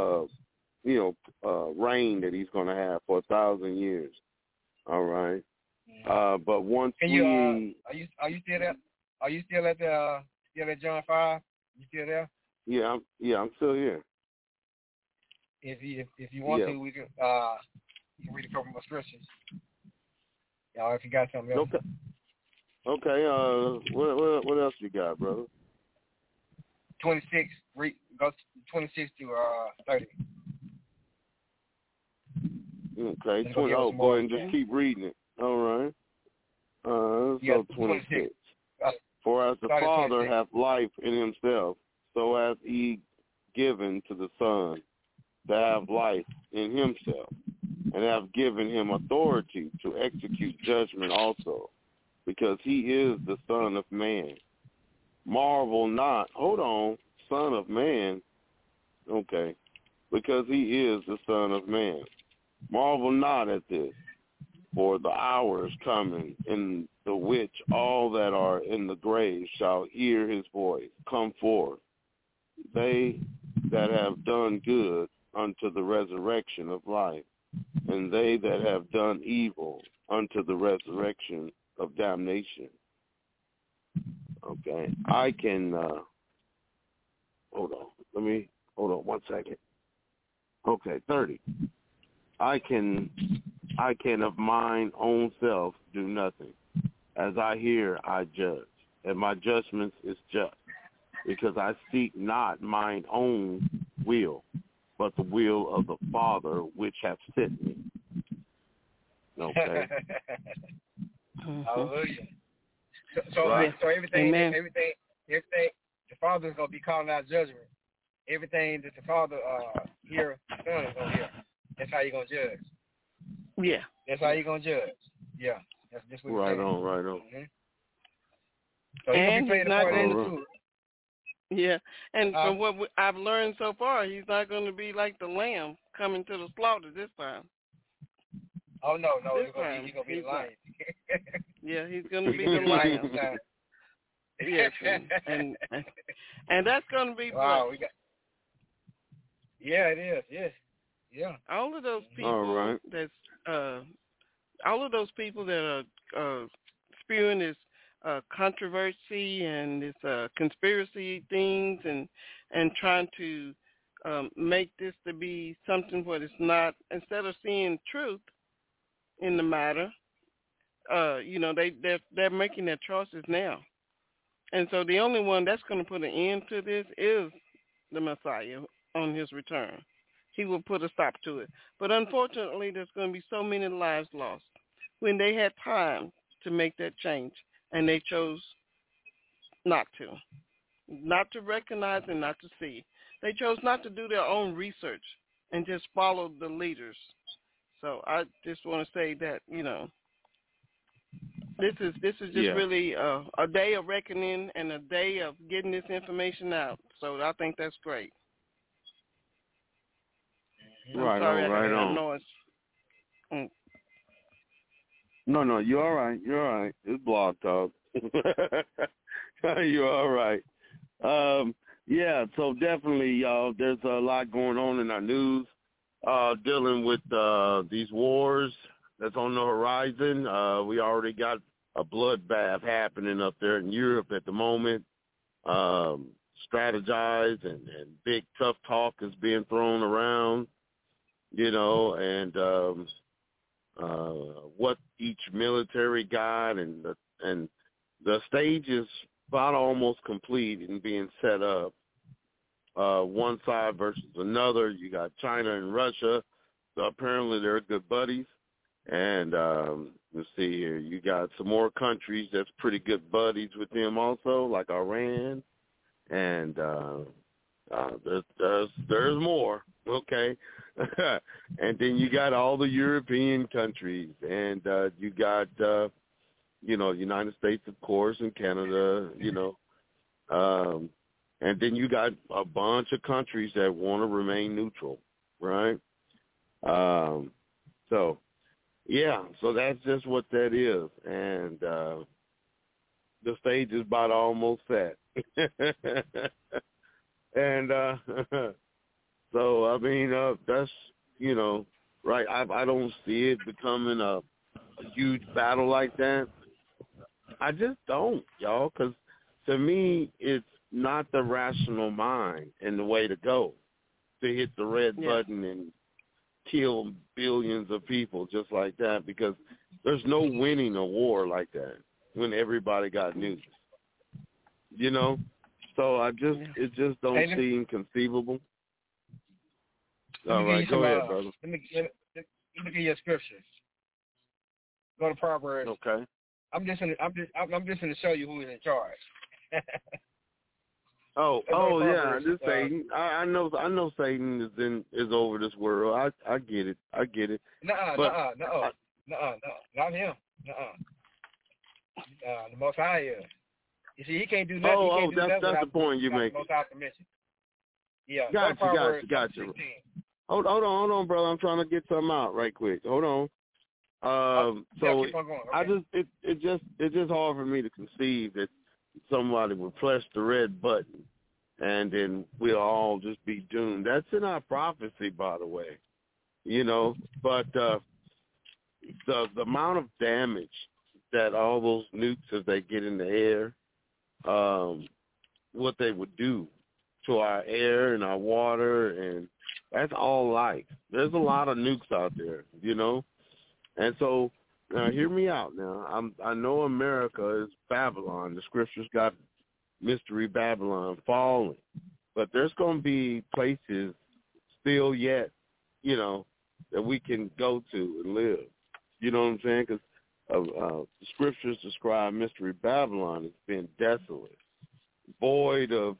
Speaker 5: reign that he's going to have for 1,000 years. All right. But once
Speaker 7: are you still there? Are you still at John 5? You still there?
Speaker 5: Yeah, I'm still here.
Speaker 7: If you want to, we can you can read a couple more scriptures. If you got something else.
Speaker 5: Okay. What else you got, brother?
Speaker 7: 26. Go 26 to 30.
Speaker 5: Okay. Go ahead and just keep reading it. All right. So 26. For as the Father hath life in himself, so hath he given to the Son to have life in himself, and have given him authority to execute judgment also, because he is the Son of Man. Marvel not, Son of Man, okay, because he is the Son of Man. Marvel not at this, for the hour is coming, in the which all that are in the grave shall hear his voice come forth, they that have done good unto the resurrection of life, and they that have done evil unto the resurrection of damnation. Okay, I can, hold on 1 second. Okay, 30. I can of mine own self do nothing. As I hear, I judge, and my judgment is just, because I seek not mine own will, but the will of the Father which hath sent me. Okay.
Speaker 7: Hallelujah. So everything,
Speaker 6: Amen.
Speaker 7: everything, the Father is going to be calling out judgment. Everything that the Father hear, the Son is going to hear. That's how you're going to judge.
Speaker 6: Yeah.
Speaker 7: That's how you're going to judge. Yeah. That's just what
Speaker 5: Right
Speaker 7: you're
Speaker 5: on, right on.
Speaker 7: Mm-hmm. So he's going to be playing the part in it too.
Speaker 6: Yeah, and from what I've learned so far, he's not going to be like the lamb coming to the slaughter this time.
Speaker 7: Oh, no, he's going to be the lion.
Speaker 6: Yeah, he's going to be the lion. Yes, and that's going to be
Speaker 7: wow. Yeah, it is. Yes, yeah.
Speaker 6: All of those people all of those people that are spewing this controversy and this conspiracy things and trying to make this to be something what it's not, instead of seeing truth in the matter, they're making their choices now. And so the only one that's going to put an end to this is the Messiah on his return. He will put a stop to it. But unfortunately, there's going to be so many lives lost when they had time to make that change, and they chose not to recognize and not to see. They chose not to do their own research and just follow the leaders. So I just want to say that, this is just really a day of reckoning and a day of getting this information out. So I think that's great.
Speaker 5: Right on.
Speaker 6: Noise.
Speaker 5: No, you're all right. It's Blog Talk. You're all right. Yeah, so definitely, y'all, there's a lot going on in our news dealing with these wars that's on the horizon. We already got a bloodbath happening up there in Europe at the moment. Strategize and big tough talk is being thrown around, and what each military got, and the stage is about almost complete and being set up. One side versus another. You got China and Russia. So apparently they're good buddies. And let's see here. You got some more countries that's pretty good buddies with them also, like Iran. And there's more. Okay. And then you got all the European countries, and you got United States, of course, and Canada, and then you got a bunch of countries that want to remain neutral, right? So that's just what that is, and the stage is about almost set. And so, I mean, that's, right. I don't see it becoming a huge battle like that. I just don't, y'all, because to me, it's not the rational mind and the way to go, to hit the red button and kill billions of people just like that, because there's no winning a war like that when everybody got news, So it just don't seem conceivable. All right, go ahead, brother.
Speaker 7: Let me give you a scripture. Go to Proverbs.
Speaker 5: Okay.
Speaker 7: I'm just gonna show you who is in charge.
Speaker 5: Yeah, this Satan. I know Satan is over this world. I get it.
Speaker 7: Nuh-uh, not him. The Most High is. You see, he can't do nothing.
Speaker 5: That's the point you make.
Speaker 7: Most High permission. Yeah.
Speaker 5: Gotcha. Hold on, brother. I'm trying to get something out right quick. Hold on. So
Speaker 7: keep on going. Okay.
Speaker 5: it's just hard for me to conceive that somebody would press the red button and then we'll all just be doomed. That's in our prophecy, by the way. But the amount of damage that all those nukes, as they get in the air, what they would do to our air and our water, and that's all life. There's a lot of nukes out there, And so Now, hear me out. Now, I know America is Babylon. The scriptures got Mystery Babylon falling, but there's going to be places still yet, that we can go to and live. You know what I'm saying? Because the scriptures describe Mystery Babylon as being desolate, void of,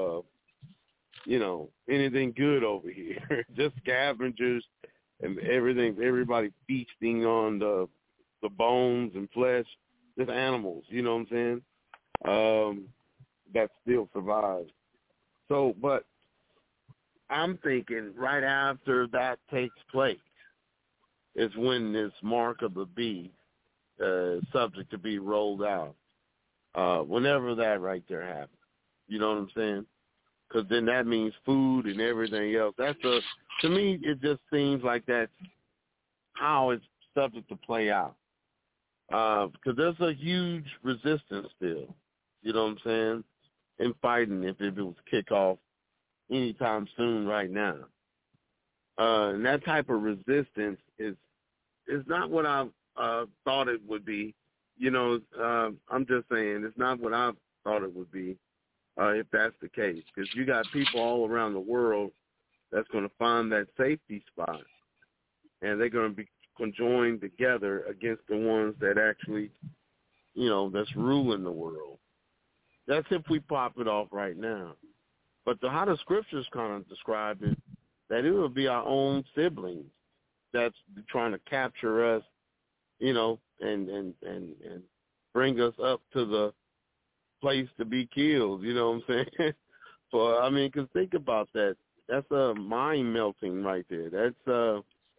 Speaker 5: anything good over here. Just scavengers and everything. Everybody feasting on the bones and flesh, just animals. You know what I'm saying? That still survives. So, but I'm thinking right after that takes place is when this mark of the beast is subject to be rolled out. Whenever that right there happens. You know what I'm saying? Because then that means food and everything else. To me, it just seems like that's how it's subject to play out. Because there's a huge resistance still. You know what I'm saying? In fighting if it was kick off anytime soon right now. And that type of resistance is not what I thought it would be. I'm just saying it's not what I thought it would be if that's the case. Because you got people all around the world that's going to find that safety spot. And they're going to be conjoined together against the ones that actually, that's ruling the world. That's if we pop it off right now. But how the scriptures kind of describe it, that it will be our own siblings that's trying to capture us, and bring us up to the place to be killed. You know what I'm saying? Because think about that. That's a mind melting right there. That's,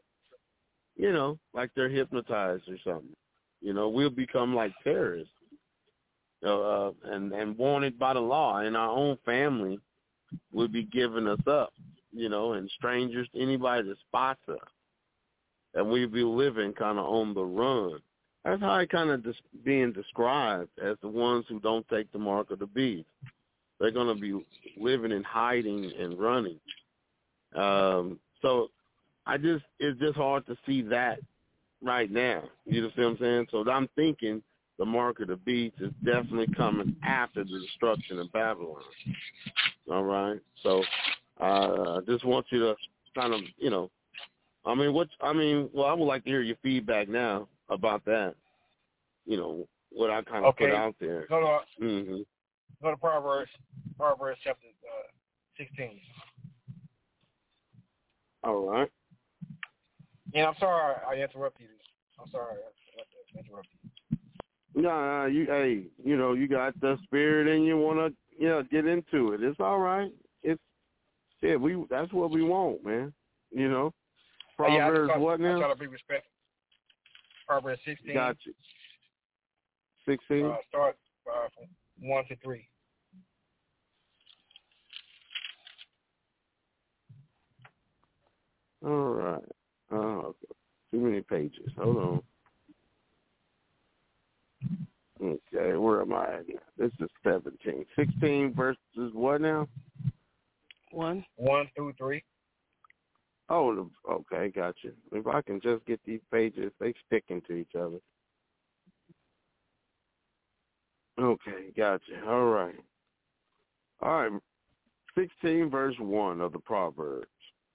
Speaker 5: like they're hypnotized or something. We'll become like terrorists. And wanted by the law, and our own family would be giving us up, and strangers, anybody that spots us, and we'd be living kind of on the run. That's how it kind of being described as the ones who don't take the mark of the beast. They're going to be living in hiding and running. So it's just hard to see that right now. You know what I'm saying? So I'm thinking the mark of the beast is definitely coming after the destruction of Babylon. All right? So I just want you to kind of, I would like to hear your feedback now about that. What I kind of put out there.
Speaker 7: Go to Proverbs chapter 16. All right. And I'm sorry I interrupted you. I'm sorry I interrupted you.
Speaker 5: No, you got the spirit and you want to, get into it. It's all right. That's what we want, man. Proverbs what now?
Speaker 7: I try to be respectful. Proverbs 16.
Speaker 5: Got you. 16?
Speaker 7: Start from 1 to 3.
Speaker 5: All right. Too many pages. Hold on. Okay, where am I at now? This is 17. 16 verses what now?
Speaker 6: 1
Speaker 7: through 3.
Speaker 5: Oh, okay, gotcha. If I can just get these pages, they sticking to each other. Okay, gotcha. All right. 16 verse 1 of the Proverbs.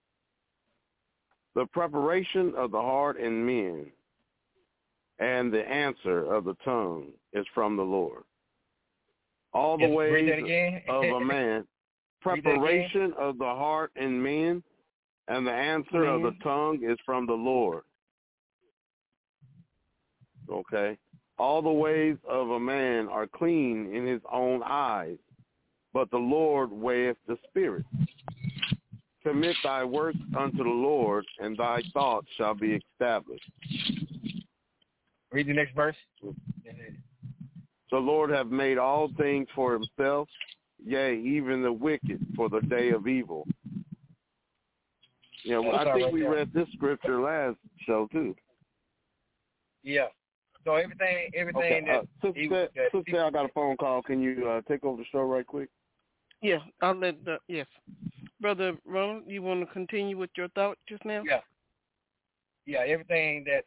Speaker 5: The preparation of the heart in men and the answer of the tongue is from the Lord. All the ways of a man, preparation of the heart in men, and the answer of the tongue is from the Lord. Okay? All the ways of a man are clean in his own eyes, but the Lord weigheth the spirit. Commit thy works unto the Lord, and thy thoughts shall be established.
Speaker 7: Read the next verse.
Speaker 5: The Lord hath made all things for himself, yea, even the wicked for the day of evil. Yeah, well, I think we read this scripture last show too.
Speaker 7: Yeah. So everything
Speaker 5: okay. Sister, I got a phone call. Can you take over the show right quick?
Speaker 6: Yeah, I'll let yes. Brother Ronald, you want to continue with your thought just now?
Speaker 7: Yeah. Yeah, everything that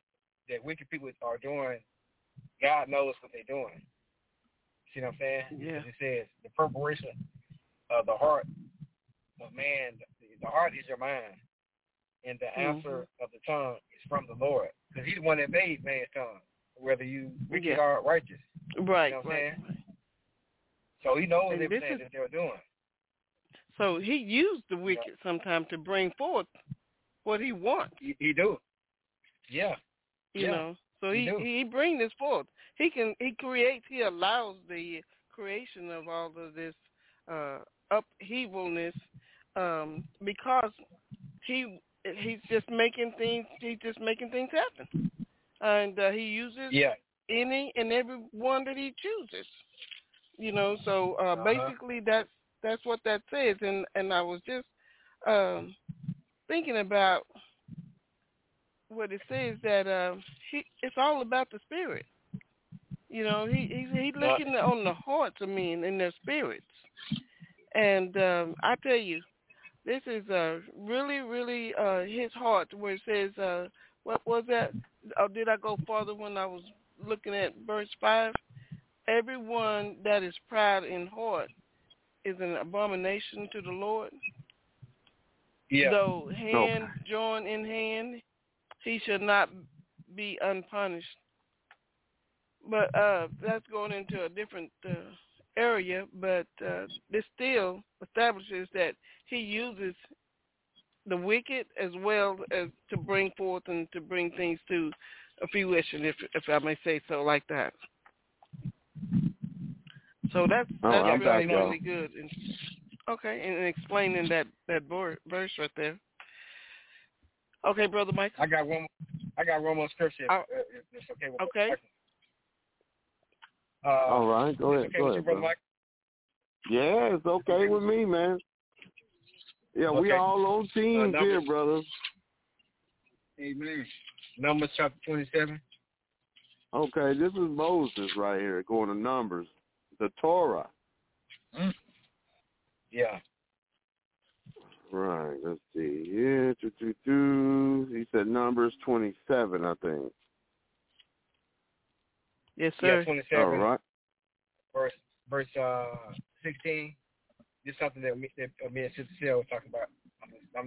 Speaker 7: that wicked people are doing, God knows what they're doing. See what I'm saying?
Speaker 6: Yeah.
Speaker 7: Because it says the preparation of the heart of man, the heart is your mind, and the answer of the tongue is from the Lord. Because he's the one that made man's tongue, whether you wicked or righteous.
Speaker 6: Right,
Speaker 7: you know what I'm saying?
Speaker 6: Right.
Speaker 7: So he knows everything that they're doing.
Speaker 6: So he used the wicked sometimes to bring forth what he wants.
Speaker 7: He do. Yeah.
Speaker 6: You know. So he bring this forth. He creates, he allows the creation of all of this upheavalness because he's just making things happen. And he uses any and every one that he chooses. You know, so basically that's what that says. And I was just thinking about what it says that it's all about the spirit. You know, he's looking on the hearts of men and their spirits. And I tell you, this is really, really his heart, where it says, what was that? Or did I go farther when I was looking at verse 5? Everyone that is proud in heart is an abomination to the Lord.
Speaker 7: Yeah.
Speaker 6: Though hand join in hand, he should not be unpunished. But that's going into a different area, but this still establishes that he uses the wicked as well as to bring forth and to bring things to fruition, if I may say so, like that. So that's really, really good. And, and explaining that verse right there. Okay, Brother Mike.
Speaker 7: I got one more scripture. It's okay with
Speaker 6: okay.
Speaker 5: All right, go ahead.
Speaker 7: Okay
Speaker 5: go
Speaker 7: with
Speaker 5: ahead,
Speaker 7: you, Brother Mike?
Speaker 5: Yeah, it's okay with me, man. Yeah, we all on teams here, brother.
Speaker 7: Amen. Numbers chapter 27.
Speaker 5: Okay, this is Moses right here going to Numbers, the Torah.
Speaker 7: Yeah.
Speaker 5: Right, let's see. Yeah, he said Numbers 27, I think.
Speaker 6: Yes, sir.
Speaker 7: Yeah, 27.
Speaker 5: All right.
Speaker 7: Verse 16. This is something that me and Sister Sarah was talking about. I'm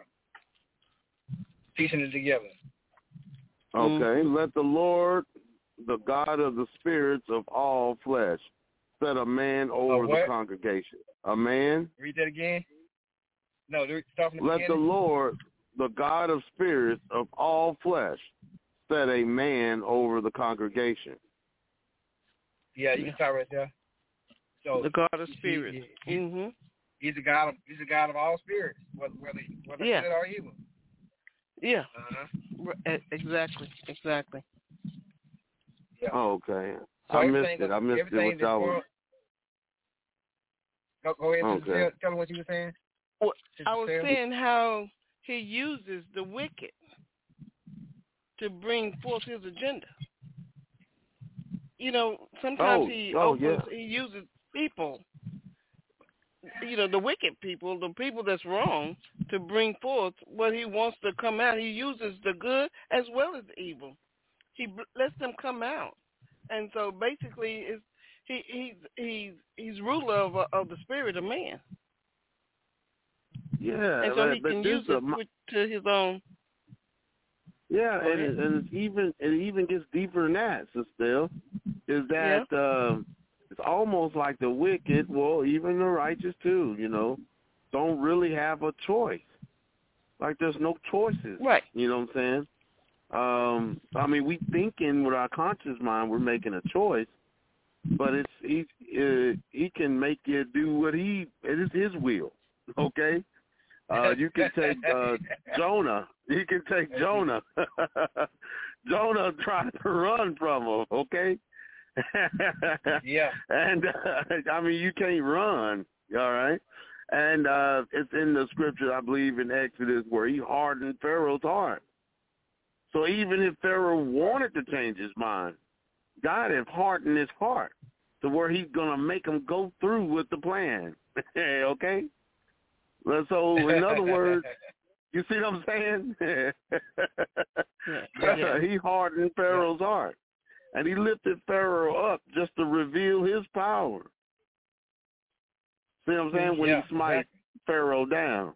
Speaker 7: piecing it together.
Speaker 5: Okay, let the Lord, the God of the spirits of all flesh, set a man over the congregation. A man?
Speaker 7: Read that again. No, start from the
Speaker 5: Let
Speaker 7: beginning.
Speaker 5: the Lord, the God of spirits of all flesh, set a man over the congregation.
Speaker 7: Yeah, you can start right there. So
Speaker 6: the God of spirits.
Speaker 7: He's a God of all spirits, whether good or evil.
Speaker 6: Yeah. Exactly.
Speaker 7: Yeah.
Speaker 5: Oh, okay.
Speaker 7: So
Speaker 5: I missed it. What y'all was.
Speaker 7: Go ahead.
Speaker 5: Okay.
Speaker 7: Tell me what you were saying.
Speaker 6: Well, I was saying how he uses the wicked to bring forth his agenda. You know, sometimes he uses people, you know, the wicked people, the people that's wrong, to bring forth what he wants to come out. He uses the good as well as the evil. He lets them come out. And so basically he's ruler of the spirit of man.
Speaker 5: Yeah.
Speaker 6: And so he can use it to his own.
Speaker 5: Yeah, and it even gets deeper than that, Sister. Is that it's almost like the wicked, well, even the righteous too, you know, don't really have a choice. Like there's no choices.
Speaker 6: Right.
Speaker 5: You know what I'm saying? I mean, we thinking with our conscious mind we're making a choice, but he can make you do what it is his will. Okay? You can take Jonah. You can take Jonah. Jonah tried to run from him, okay?
Speaker 7: Yeah.
Speaker 5: And, I mean, you can't run, all right? And it's in the scripture, I believe, in Exodus, where he hardened Pharaoh's heart. So even if Pharaoh wanted to change his mind, God has hardened his heart to where he's going to make him go through with the plan, okay? So, in other words, You see what I'm saying?
Speaker 6: Yeah.
Speaker 5: He hardened Pharaoh's heart. And he lifted Pharaoh up just to reveal his power. See what I'm saying? When he smite Pharaoh down.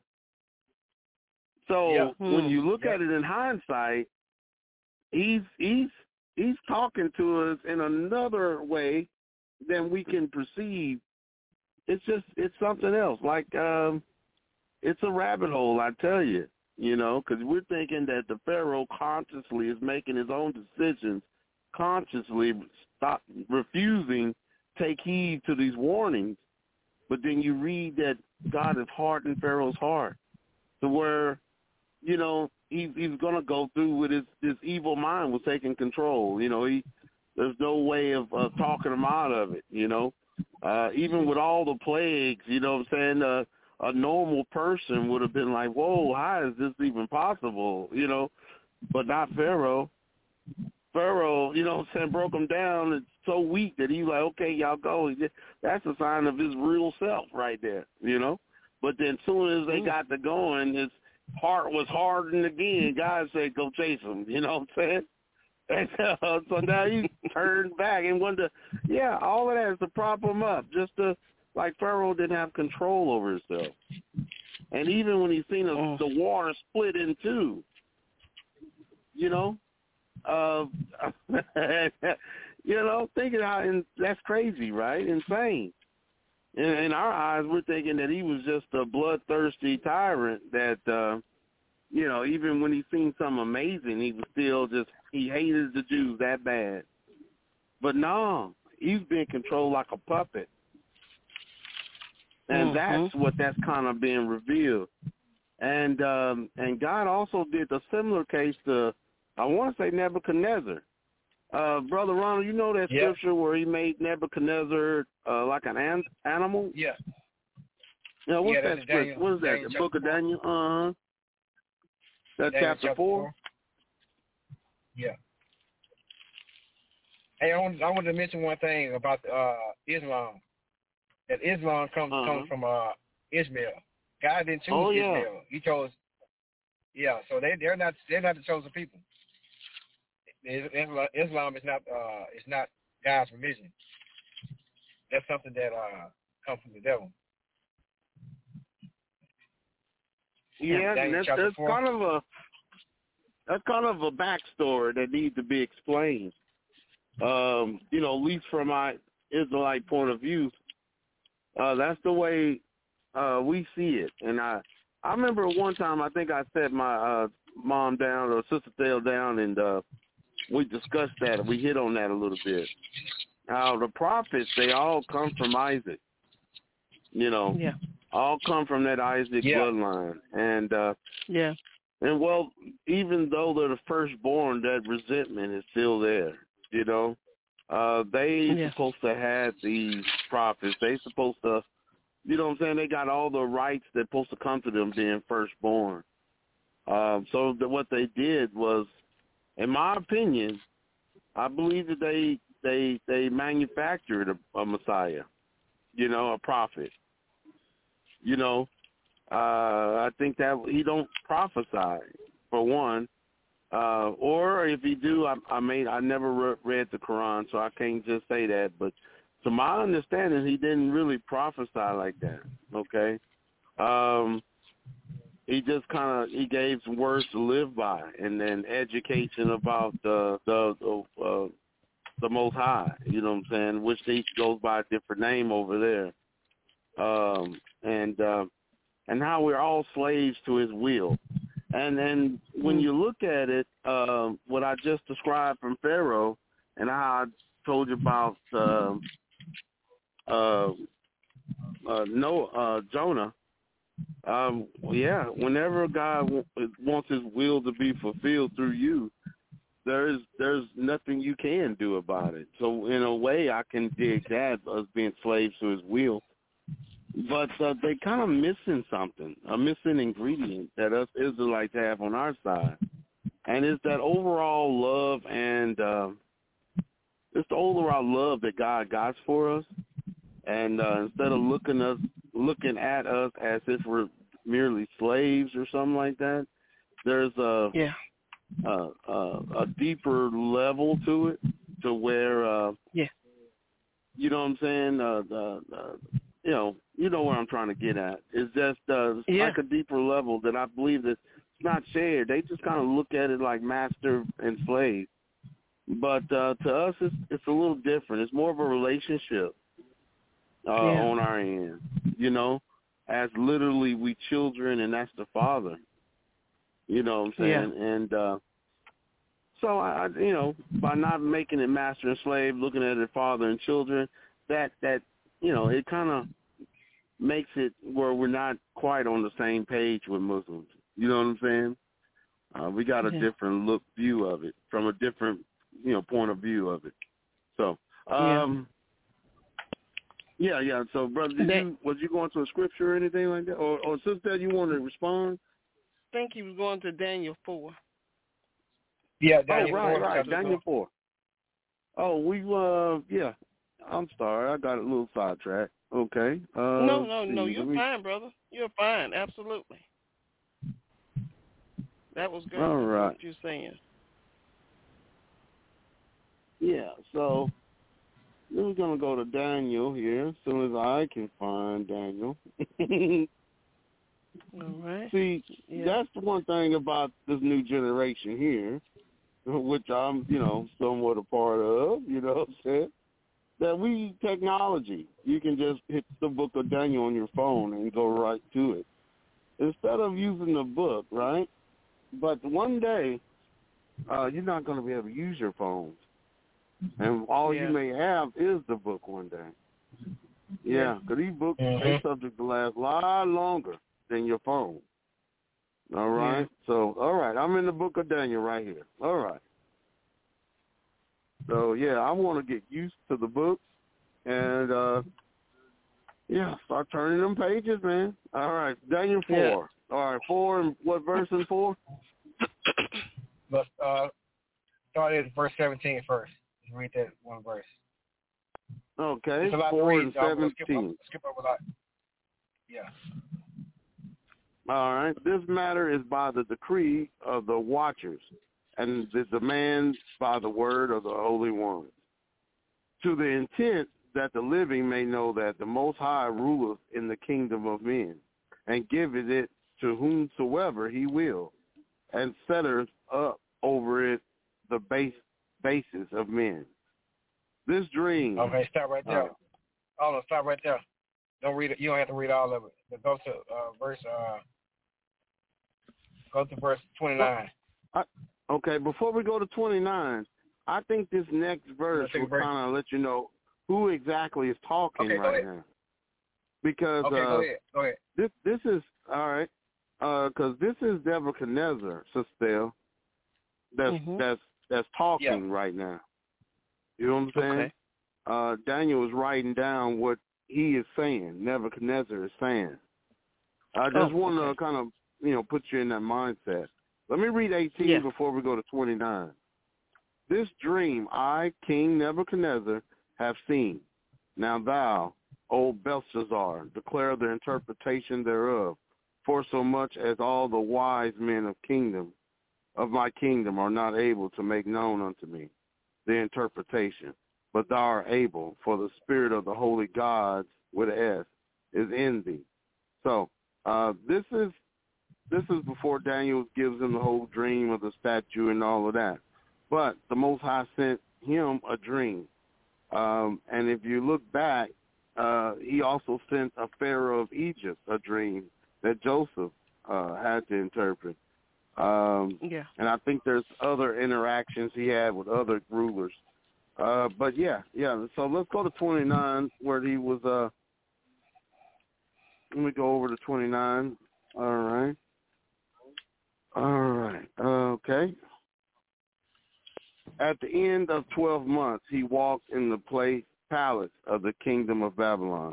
Speaker 5: So when you look at it in hindsight, he's talking to us in another way than we can perceive. It's something else. Like it's a rabbit hole, I tell you, because we're thinking that the Pharaoh consciously is making his own decisions, consciously stop refusing take heed to these warnings. But then you read that God has hardened Pharaoh's heart to where, he's going to go through with his evil mind was taking control. There's no way of talking him out of it, even with all the plagues, what I'm saying? A normal person would have been like, whoa, how is this even possible, but not Pharaoh. Pharaoh, broke him down. It's so weak that he's like, okay, y'all go. That's a sign of his real self right there, But then as soon as they got to going, his heart was hardened again. God said, go chase him, you know what I'm saying? And so now he turned back and wanted to, all of that is to prop him up, just to, like Pharaoh didn't have control over himself. And even when he seen the water split in two, thinking how that's crazy, right? Insane. In our eyes, we're thinking that he was just a bloodthirsty tyrant that, even when he seen something amazing, he was still he hated the Jews that bad. But no, he's been controlled like a puppet. And that's kind of being revealed. And God also did a similar case to, I want to say, Nebuchadnezzar. Brother Ronald, you know that scripture where he made Nebuchadnezzar like an animal?
Speaker 7: Yeah.
Speaker 5: What's that scripture? What is that? The book of Daniel? Uh-huh. That's chapter 4?
Speaker 7: Yeah. Hey, I wanted to mention one thing about Islam. That Islam comes from Ishmael. God didn't choose Ishmael. He chose. Yeah, so they're not the chosen people. Islam is not God's religion. That's something that comes from the devil.
Speaker 5: Yeah, that's kind of a backstory that needs to be explained. At least from my Israelite point of view, that's the way we see it. And I remember one time I think I sat my mom down or Sister Thale down, and we discussed that. We hit on that a little bit. How the prophets, they all come from Isaac. All come from that Isaac bloodline. And and well, even though they're the firstborn, that resentment is still there. They supposed to have these prophets. They supposed to, they got all the rights that's supposed to come to them being firstborn. So what they did was, in my opinion, I believe that they manufactured a Messiah, a prophet. I think that he don't prophesy, for one, or if he do, I never read the Quran, so I can't just say that. But to my understanding, he didn't really prophesy like that. Okay, he just he gave some words to live by, and then education about the Most High. You know what I'm saying? Which he goes by a different name over there. And how we're all slaves to his will. And then when you look at it, what I just described from Pharaoh and how I told you about Jonah, whenever God wants his will to be fulfilled through you, there's nothing you can do about it. So in a way, I can dig that as being slaves to his will. But they kind of missing something, a missing ingredient that us Israelites have on our side. And it's that overall love and it's the overall love that God got for us. And instead of looking at us as if we're merely slaves or something like that. There's a deeper level to it, to where you know what I'm saying. You know where I'm trying to get at. It's just like a deeper level that I believe that it's not shared. They just kind of look at it like master and slave. But to us, it's a little different. It's more of a relationship on our end, you know, as literally we children, and that's the Father. You know what I'm saying? Yeah. And so, I, you know, by not making it master and slave, looking at it father and children, that you know, it kind of makes it where we're not quite on the same page with Muslims. You know what I'm saying? We got a different view of it, from a different, you know, point of view of it. So, yeah. So, brother, was you going to a scripture or anything like that? Or sister, you want to respond?
Speaker 6: I think he was going to Daniel 4.
Speaker 7: Yeah, Daniel 4.
Speaker 5: Right, Daniel 4. Oh, I'm sorry, I got a little sidetracked. Okay.
Speaker 6: No, you're fine, brother. You're fine, absolutely. That was good.
Speaker 5: All right.
Speaker 6: What you're saying.
Speaker 5: Yeah, so we're going to go to Daniel here as soon as I can find Daniel.
Speaker 6: All right.
Speaker 5: See, that's the one thing about this new generation here, which I'm, you know, somewhat a part of, you know what I'm saying, that we use technology. You can just hit the book of Daniel on your phone and go right to it, instead of using the book, right? But one day, you're not going to be able to use your phones. And all you may have is the book one day. Yeah, because these books, they subject to last a lot longer than your phone. All right? So, all right, I'm in the book of Daniel right here. All right. So, I want to get used to the books and, start turning them pages, man. All right, Daniel 4. Yeah. All right, 4, and what verse in 4?
Speaker 7: Let's start at verse 17 first. Read that one verse.
Speaker 5: Okay, 4 and 17.
Speaker 7: Skip over that. Yeah.
Speaker 5: All right. This matter is by the decree of the watchers, and the demand by the word of the Holy One, to the intent that the living may know that the Most High ruleth in the kingdom of men, and giveth it to whomsoever he will, and setteth up over it the basis of men. This dream.
Speaker 7: Okay, stop right there. Stop right there. Don't read it. You don't have to read all of it. But go to verse 29.
Speaker 5: Okay, before we go to 29, I think this next verse will kind of let you know who exactly is talking right now. Because
Speaker 7: go ahead.
Speaker 5: This is all right. Because this is Nebuchadnezzar, Sister, that's talking right now. You know what I'm saying? Okay. Daniel is writing down what he is saying. Nebuchadnezzar is saying. I just want to kind of, you know, put you in that mindset. Let me read 18 before we go to 29. This dream I, King Nebuchadnezzar, have seen. Now thou, O Belshazzar, declare the interpretation thereof, for so much as all the wise men of my kingdom are not able to make known unto me the interpretation, but thou art able, for the spirit of the holy gods with an S is in thee. So this is before Daniel gives him the whole dream of the statue and all of that. But the Most High sent him a dream. And if you look back, he also sent a Pharaoh of Egypt a dream that Joseph had to interpret. And I think there's other interactions he had with other rulers. But so let's go to 29 where he was, let me go over to 29. All right. Okay. At the end of 12 months, he walked in the palace of the kingdom of Babylon.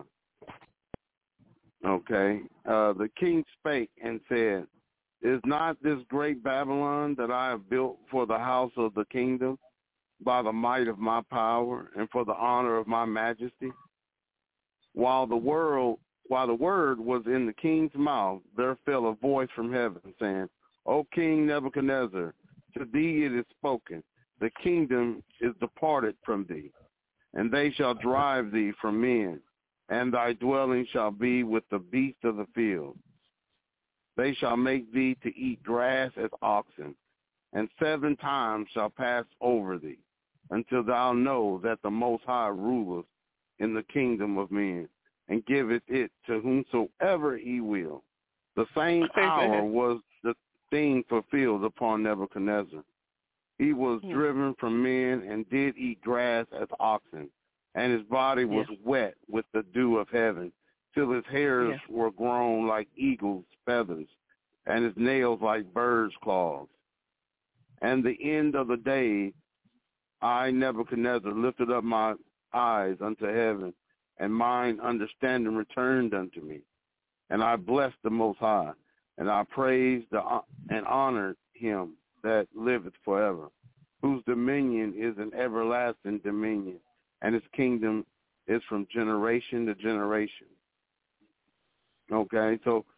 Speaker 5: Okay. The king spake and said, is not this great Babylon that I have built for the house of the kingdom by the might of my power and for the honor of my majesty? While the world while the word was in the king's mouth, there fell a voice from heaven, saying, O King Nebuchadnezzar, to thee it is spoken, the kingdom is departed from thee, and they shall drive thee from men, and thy dwelling shall be with the beasts of the field. They shall make thee to eat grass as oxen, and 7 times shall pass over thee, until thou know that the Most High ruleth in the kingdom of men, and giveth it to whomsoever he will. The same hour was the thing fulfilled upon Nebuchadnezzar. He was driven from men and did eat grass as oxen, and his body was wet with the dew of heaven, till his hairs were grown like eagle's feathers, and his nails like birds' claws. And the end of the day, I, Nebuchadnezzar, lifted up my eyes unto heaven, and mine understanding returned unto me. And I blessed the Most High, and I praised and honored him that liveth forever, whose dominion is an everlasting dominion, and his kingdom is from generation to generation. Okay, so,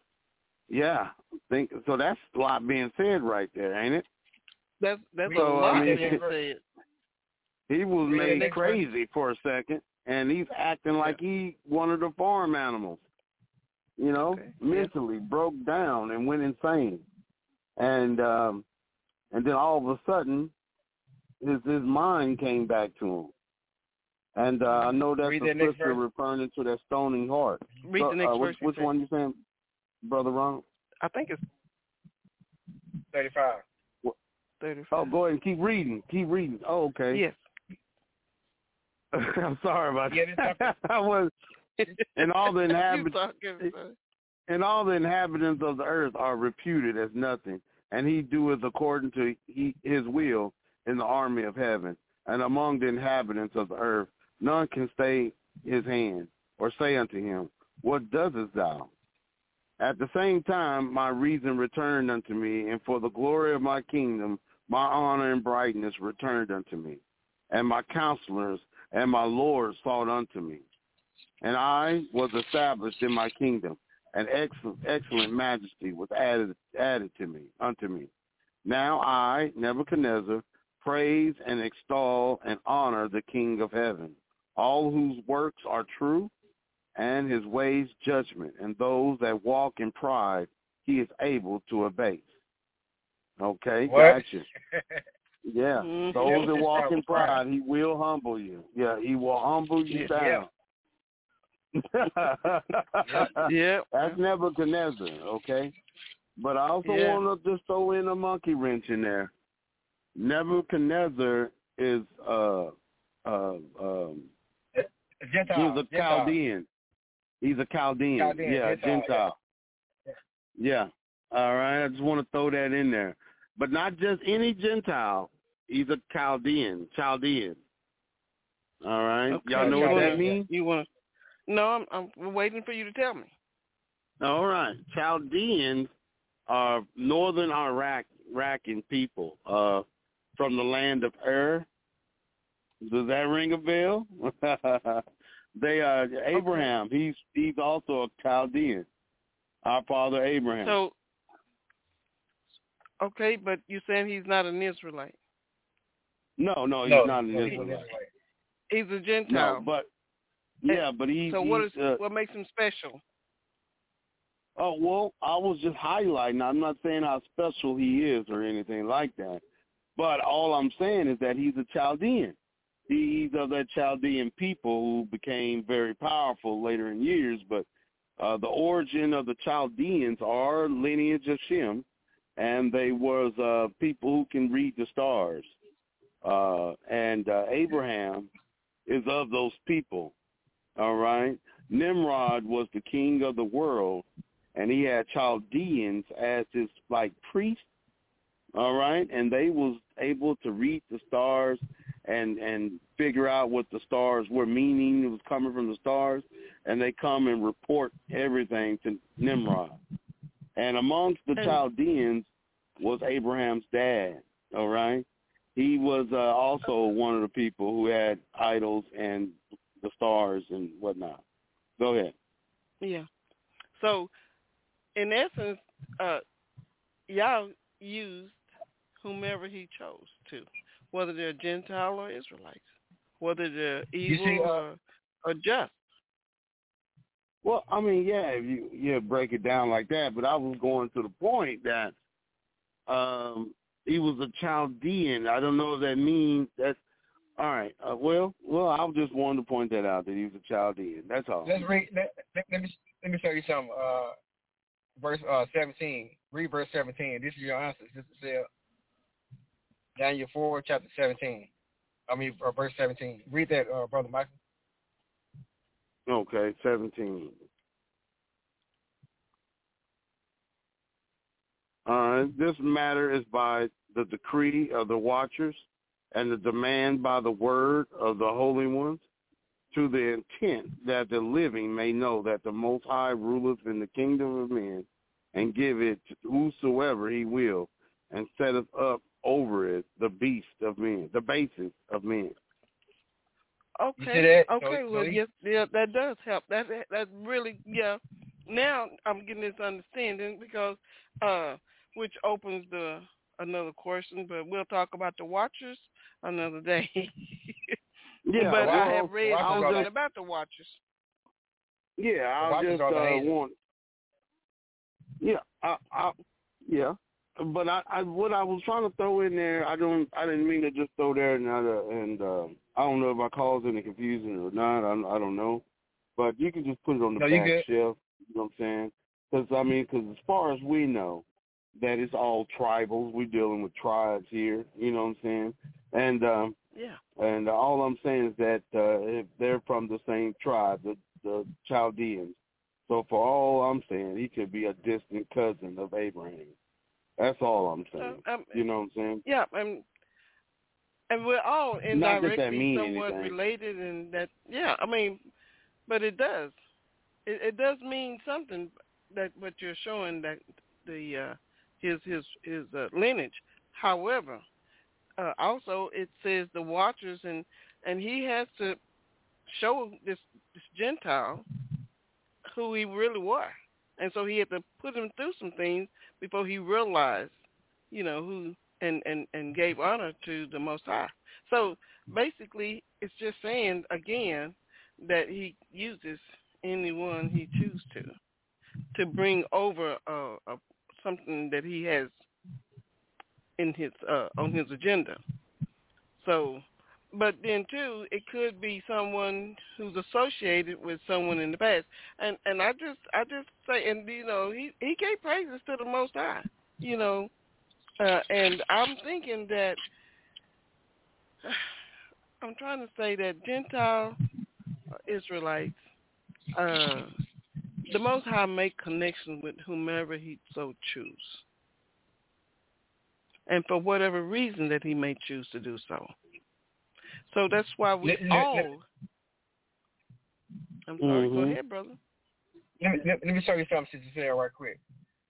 Speaker 5: so that's a lot being said right there, ain't it?
Speaker 6: That's a lot being said.
Speaker 5: He was made crazy for a second, and he's acting like he one of the farm animals, mentally broke down and went insane. And then all of a sudden, his mind came back to him. And I know that's the scripture referring to that stoning heart.
Speaker 6: Read the next verse.
Speaker 5: Which one you saying, Brother Ron?
Speaker 6: I think it's
Speaker 7: 35.
Speaker 6: 35.
Speaker 5: Oh, go ahead and keep reading. Keep reading. Oh, okay.
Speaker 6: Yes.
Speaker 5: I'm sorry about that. I was, and all the inhabitants of the earth are reputed as nothing, and he doeth according to his will in the army of heaven, and among the inhabitants of the earth none can stay his hand or say unto him, What doest thou? At the same time my reason returned unto me, and for the glory of my kingdom my honor and brightness returned unto me, and my counselors and my lords sought unto me. And I was established in my kingdom, and excellent majesty was added to me unto me. Now I, Nebuchadnezzar, praise and extol and honor the King of heaven, all whose works are true, and his ways judgment, and those that walk in pride he is able to abase. Okay, gotcha. Yeah, those that walk in pride, he will humble you. Yeah, he will humble you down.
Speaker 6: Yeah.
Speaker 5: That's Nebuchadnezzar, okay? But I also want to just throw in a monkey wrench in there. Nebuchadnezzar is he's a Chaldean. He's a Chaldean. Yeah, Gentile. Yeah. All right, I just want to throw that in there. But not just any Gentile. He's a Chaldean. All right.
Speaker 6: Okay.
Speaker 5: Y'all know what that means?
Speaker 6: No, I'm waiting for you to tell me.
Speaker 5: All right. Chaldeans are northern Iraqi people from the land of Ur. Does that ring a bell? They are Abraham. Okay. He's also a Chaldean. Our father Abraham.
Speaker 6: So, okay, but you're saying he's not an Israelite?
Speaker 5: No, he's not an Israelite.
Speaker 6: He's a Gentile.
Speaker 5: No, but he's.
Speaker 6: So what makes him special?
Speaker 5: Oh, well, I was just highlighting. I'm not saying how special he is or anything like that. But all I'm saying is that he's a Chaldean. He's of that Chaldean people who became very powerful later in years. But the origin of the Chaldeans are lineage of Shem, and they was people who can read the stars. And Abraham is of those people. All right. Nimrod was the king of the world, and he had Chaldeans as his priests. All right, and they was able to read the stars and figure out what the stars were meaning. It was coming from the stars, and they come and report everything to Nimrod. And amongst the Chaldeans was Abraham's dad. All right, he was also one of the people who had idols and the stars and whatnot. Go ahead.
Speaker 6: Yeah. in essence, Yah used whomever he chose to, whether they're Gentile or Israelites, whether they're evil or just.
Speaker 5: Well, I mean, yeah, if you break it down like that, but I was going to the point that he was a Chaldean. I don't know if that means that's all right. Well, I just wanted to point that out, that he was a Chaldean. That's all.
Speaker 7: Let's read. Let me show you something. Verse 17. Read verse 17. This is your answer, Sister Sarah. Daniel 4, chapter 17. Verse 17. Read that, Brother Michael.
Speaker 5: Okay, 17. This matter is by the decree of the watchers and the demand by the word of the holy ones, to the intent that the living may know that the Most High ruleth in the kingdom of men, and give it to whosoever he will, and setteth up over it the beast of men, the basis of men.
Speaker 6: Okay. Yes, that does help. That really, yeah. Now I'm getting this understanding because, which opens another question, but we'll talk about the watchers another day.
Speaker 5: Yeah,
Speaker 6: but I have read a little bit about the watchers.
Speaker 5: Yeah, I just want. Yeah, yeah. But I what I was trying to throw in there, I didn't mean to just throw there and I don't know if I caused any confusion or not. I don't know, but you can just put it on the back shelf. You know what I'm saying? Because as far as we know, that it's all tribals. We're dealing with tribes here. You know what I'm saying? And and all I'm saying is that if they're from the same tribe, the Chaldeans. So for all I'm saying, he could be a distant cousin of Abraham. That's all I'm saying. You know what I'm saying?
Speaker 6: Yeah, and we're all indirectly somewhat related, and that but it does. It does mean something, that what you're showing, that his lineage. However, also it says the watchers, and he has to show this Gentile who he really was, and so he had to put him through some things before he realized, who and gave honor to the Most High. So basically, it's just saying again that he uses anyone he chooses to bring over something that he has in his on his agenda. So, but then too, it could be someone who's associated with someone in the past, and I just say, and he gave praises to the Most High, and I'm thinking that I'm trying to say that Gentile Israelites, the Most High make connection with whomever he so choose, and for whatever reason that he may choose to do so. So that's why we all. I'm sorry.
Speaker 5: Mm-hmm.
Speaker 6: Go ahead, brother.
Speaker 7: Let me show you something, Sister Sarah, right quick.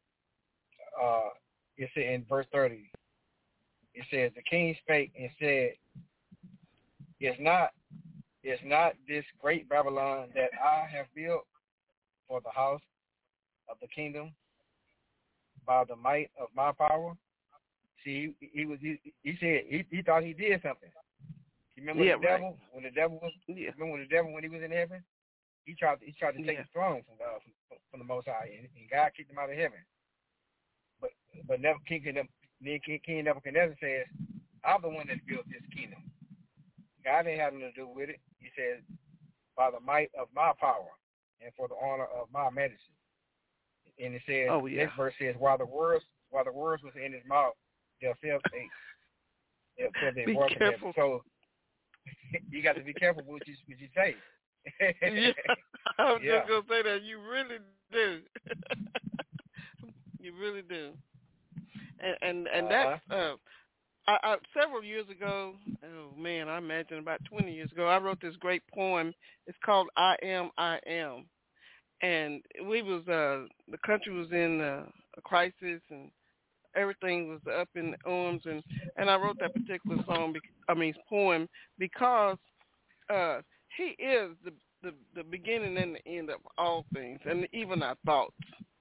Speaker 7: It said in verse 30. It says, "The king spake and said, Is not this great Babylon that I have built for the house of the kingdom by the might of my power?" See, he said he thought he did something. Remember the devil when the devil was when he was in heaven, he tried to take the throne from the Most High, and God kicked him out of heaven. But King Nebuchadnezzar says, "I'm the one that built this kingdom. God didn't have nothing to do with it." He says, "By the might of my power and for the honor of my majesty." And it says, next verse says, while the words was in his mouth, they'll feel
Speaker 6: be careful.
Speaker 7: So you got to be careful with what you say.
Speaker 6: I was just gonna say that you really do. You really do. And that's I several years ago, oh man, I imagine about 20 years ago, I wrote this great poem. It's called I Am, and we was the country was in a crisis, and everything was up in arms, and I wrote that particular poem because he is the beginning and the end of all things, and even our thoughts.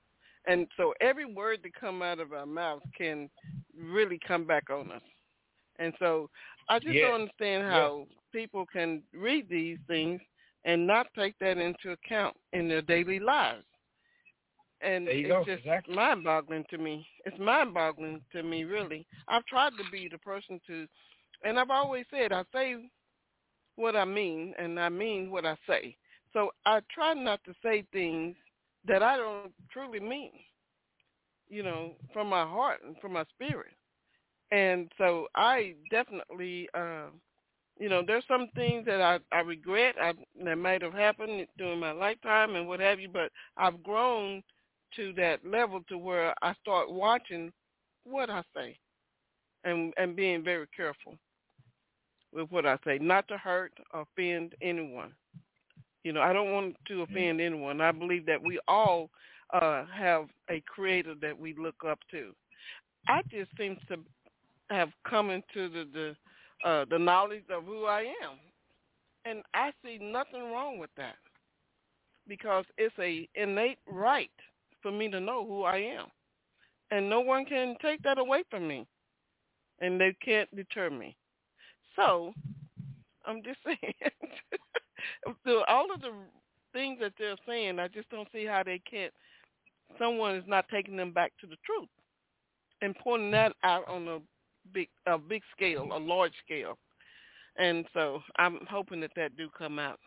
Speaker 6: And so every word that come out of our mouth can really come back on us. And so I just don't understand how people can read these things and not take that into account in their daily lives. And it's just mind-boggling to me. It's mind-boggling to me, really. I've tried to be the person to, and I've always said I say what I mean, and I mean what I say. So I try not to say things that I don't truly mean, from my heart and from my spirit. And so I definitely, there's some things that I regret that might have happened during my lifetime and what have you, but I've grown to that level to where I start watching what I say and being very careful with what I say, not to hurt or offend anyone. I don't want to offend anyone. I believe that we all have a creator that we look up to. I just seem to have come into the knowledge of who I am. And I see nothing wrong with that because it's a innate right for me to know who I am. And no one can take that away from me. And they can't deter me. So I'm just saying, so all of the things that they're saying, I just don't see how they can't, someone is not taking them back to the truth and pointing that out on a big scale, a large scale. And so I'm hoping that do come out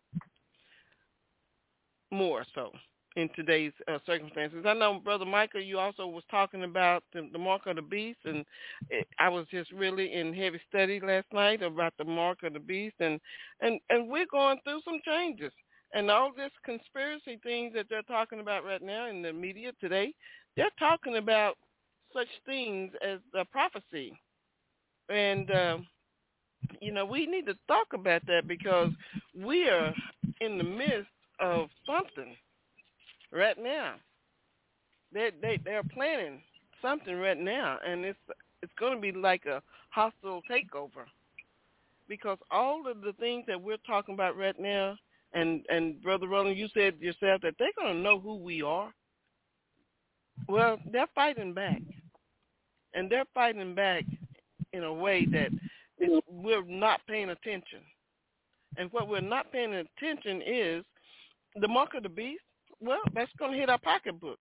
Speaker 6: more so in today's circumstances. I know, Brother Michael, you also was talking about the mark of the beast, and I was just really in heavy study last night about the mark of the beast, and we're going through some changes. And all this conspiracy things that they're talking about right now in the media today, they're talking about such things as the prophecy. And, we need to talk about that because we are in the midst of something right now. They're planning something right now, and it's going to be like a hostile takeover because all of the things that we're talking about right now, and Brother Roland, you said yourself that they're going to know who we are. Well, they're fighting back, and they're fighting back in a way that we're not paying attention. And what we're not paying attention is the mark of the beast. Well, that's going to hit our pocketbooks.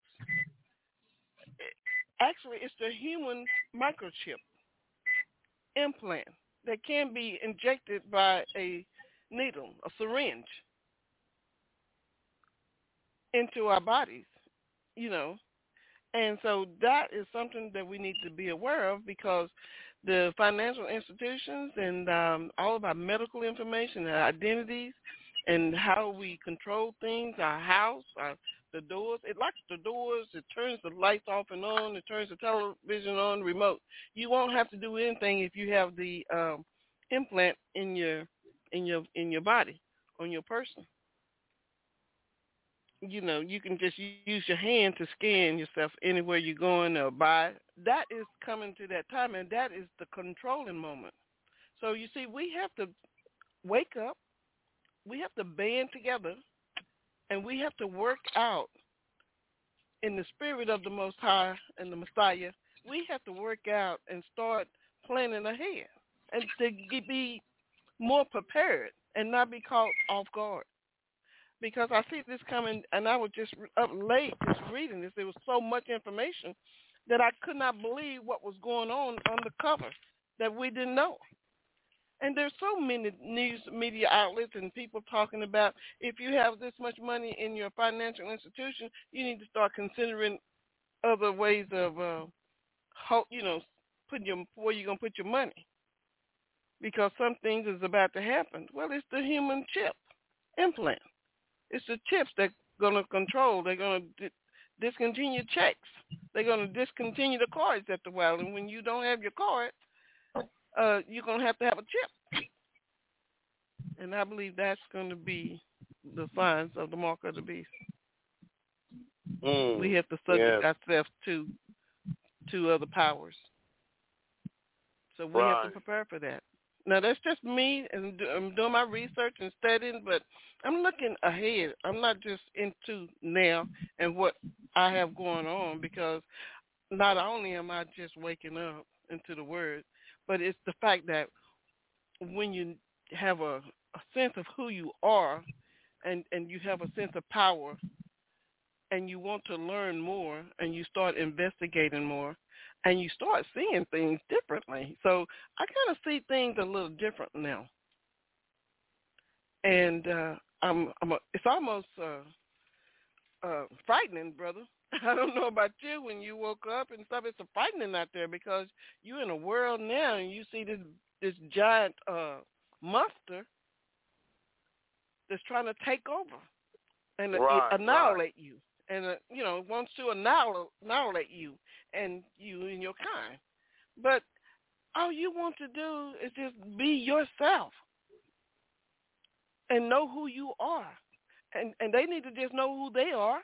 Speaker 6: Actually, it's the human microchip implant that can be injected by a needle, a syringe, into our bodies, And so that is something that we need to be aware of because the financial institutions and all of our medical information and identities and how we control things, our house, the doors. It locks the doors. It turns the lights off and on. It turns the television on, remote. You won't have to do anything if you have the implant in your body, on your person. You can just use your hand to scan yourself anywhere you're going or by. That is coming to that time, and that is the controlling moment. So, you see, we have to wake up. We have to band together, and we have to work out in the spirit of the Most High and the Messiah. We have to work out and start planning ahead and to be more prepared and not be caught off guard. Because I see this coming, and I was just up late just reading this. There was so much information that I could not believe what was going on the cover that we didn't know. And there's so many news media outlets and people talking about if you have this much money in your financial institution, you need to start considering other ways of, putting where you're going to put your money. Because some things is about to happen. Well, it's the human chip implant. It's the chips that going to control. They're going to discontinue checks. They're going to discontinue the cards after a while. And when you don't have your card, you're going to have a chip. And I believe that's going to be the signs of the mark of the beast. We have to subject ourselves to other powers. So we have to prepare for that. Now, that's just me, and I'm doing my research and studying, but I'm looking ahead. I'm not just into now and what I have going on, because not only am I just waking up into the Word, but it's the fact that when you have a sense of who you are and you have a sense of power and you want to learn more and you start investigating more and you start seeing things differently. So I kind of see things a little different now. And it's almost frightening, brother. I don't know about you when you woke up and stuff. It's frightening out there because you're in a world now and you see this giant monster that's trying to take over and annihilate you. And, wants to annihilate you and your kind. But all you want to do is just be yourself and know who you are. And they need to just know who they are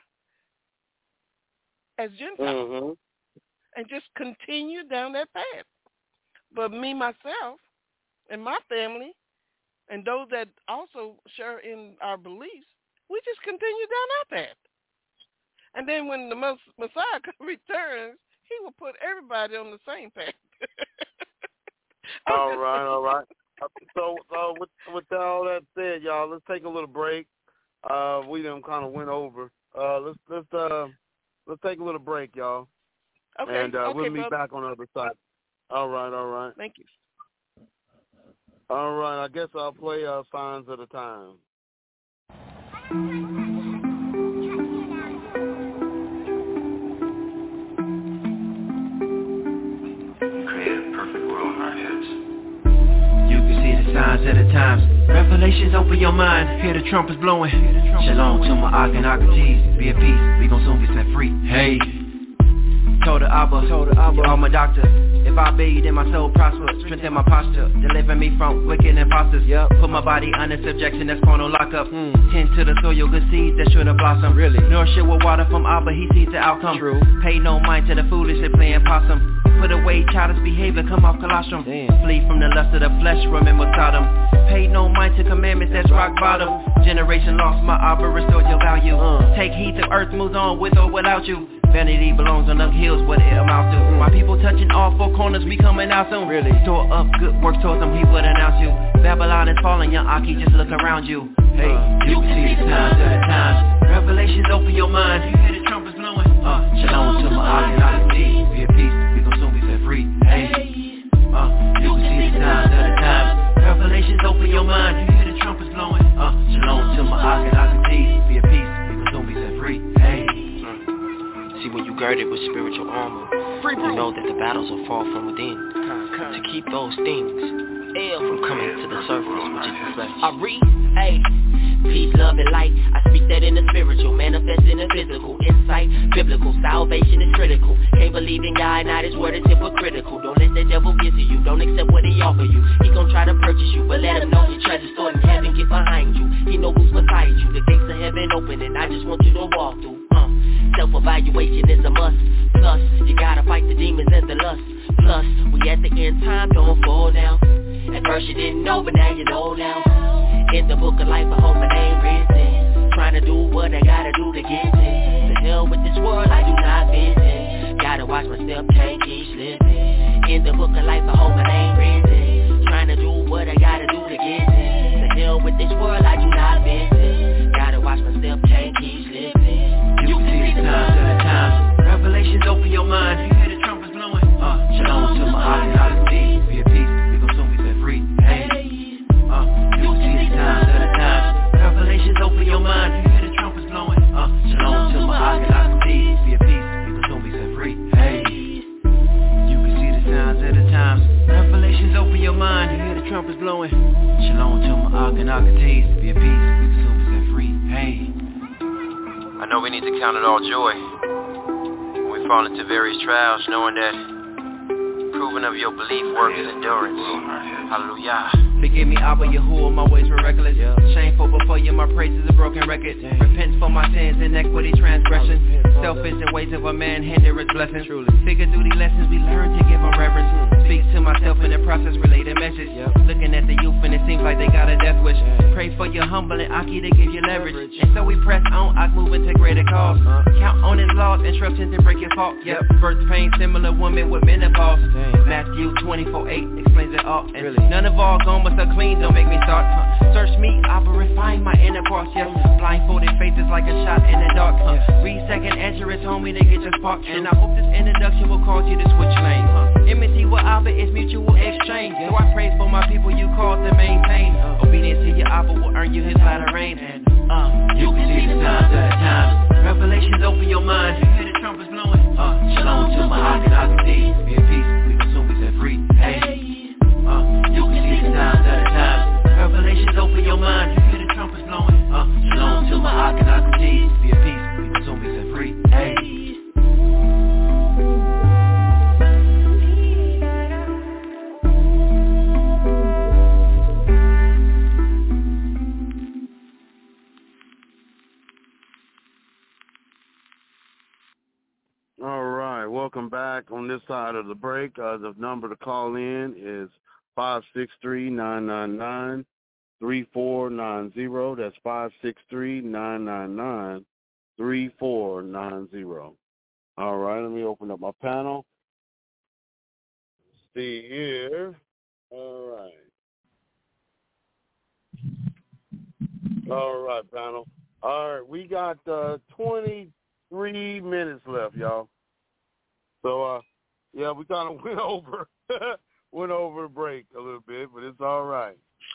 Speaker 6: as Gentiles and just continue down that path. But me, myself, and my family, and those that also share in our beliefs, we just continue down our path. And then when the Messiah returns, he will put everybody on the same path.
Speaker 5: All right. So with all that said, y'all, let's take a little break. We done kind of went over. Let's take a little break, y'all.
Speaker 6: Okay.
Speaker 5: And we'll meet back on the other side. All right.
Speaker 6: Thank you.
Speaker 5: All right. I guess I'll play Signs of the Times.
Speaker 8: Signs of the times, revelations open your mind. Hear the trumpets blowing. Shalom to my Akhenaten. Be at peace, we gon' soon be set free. Hey, told the Abba, you are my doctor. If I be, then my soul prosper. Strengthen my posture, deliver me from wicked imposters. Put my body under subjection, that's carnal lockup. Tend to the soil, good seeds that should have blossomed. Nourish it with water from Abba, he sees the outcome. Pay no mind to the foolish and playing possum. Put away childish behavior, come off colostrum. Flee from the lust of the flesh, remember Sodom. Pay no mind to commandments, that's rock bottom. Generation lost, my Abba restored your value. Take heed to earth moves on with or without you. Vanity belongs on them hills, what it amounts to. My people touching all four corners, we coming out soon. Store up good works towards them, he would announce you. Babylon is falling, young Aki, just look around you. Hey, you can see the signs of the times. Revelations open your mind, you hear the trumpets blowing. Shalom to my Akhenaten, be at peace, we gon' soon be set free. Hey, you can see the signs of the times. Revelations open your mind, you hear the trumpets blowing. Shalom to my Akhenaten, be at peace, we gon' soon be set free. Hey.
Speaker 9: See, when you girded with spiritual armor, you know that the battles are far from within. To keep those things from coming to the surface, which is the flesh. I read, peace, love, and light. I speak that in the spiritual, manifest in the physical. Insight, biblical, salvation is critical. Can't believe in God, not his word is hypocritical. Don't let the devil get to you, don't accept what he offer you. He gon' try to purchase you, but let him know your treasure stored in heaven, get behind you. He know who's beside you, the gates of heaven open, and I just want you to walk through. Self-evaluation is a must. Plus, you gotta fight the demons and the lust. Plus, we at the end time, don't fall now. At first you didn't know, but now you know now. In the book of life, I hope my name written. Trying to do what I gotta do to get it. The hell with this world, I do not visit. Gotta watch my step, can't keep slipping. In the book of life, I hope my name written. Trying to do what I gotta do to get it. The hell with this world, I do not visit. Gotta watch my step, can't keep slipping.
Speaker 8: You can see the signs of the times. Revelations open your mind, you hear the trumpets blowing. Shalom to my Akhenaten, be at peace, we gon' soon be set free. Hey, you can see the signs of the times. Revelations open your mind, you hear the trumpets blowing. Shalom to my Akhenaten, be at peace, we gon' soon be set free. Hey, you can see the signs of the times. Revelations open your mind, you hear the trumpets blowing. Shalom to my Akhenaten, be at peace, we gon' soon be set free. Hey.
Speaker 9: I know we need to count it all joy when we fall into various trials, knowing that proving of your belief work is endurance. Hallelujah.
Speaker 8: Forgive me, Abba, Yahuwah, my ways were reckless. Shameful before you, my praise is a broken record. Repent for my sins, inequity, transgression. Selfish in ways of a man, hinder his blessings. Figure duty lessons we learn to give them reverence. Speak to myself in the process, relate a message. Looking at the youth and it seems like they got a death wish. Pray for your humble and Aki to give you leverage. And so we press on, I move into greater cause. Count on his laws, instructions to break your fault. Birth pain, similar woman with menopause. Matthew 24:8 explains it all. And none of all gone but so clean, don't make me start. Search me, I will refine my inner parts. Blindfolded faith is like a shot in the dark. Read second Ezra's homie to get your spark. And I hope this introduction will cause you to switch lanes. Enmity with Abba is mutual exchange. So I pray for my people you called to maintain. Obedience to your Abba will earn you his latter rain. And you can see the signs of the times. Revelations open your mind. You hear the trumpets blowing. Shalom to my Akhenaten. Be at peace, we will soon be set free. Hey. You can see the signs of the times. Revelations open your mind. You hear the trumpets blowing. Shalom to my Akhenaten. Be at peace, we will soon be set free. Hey.
Speaker 5: All right, welcome back on this side of the break. The number to call in is 563-999-3490. That's 563-999-3490. All right, let me open up my panel. See here. All right, panel. All right, we got 23 minutes left, y'all. So, we kind of went over the break a little bit, but it's all right.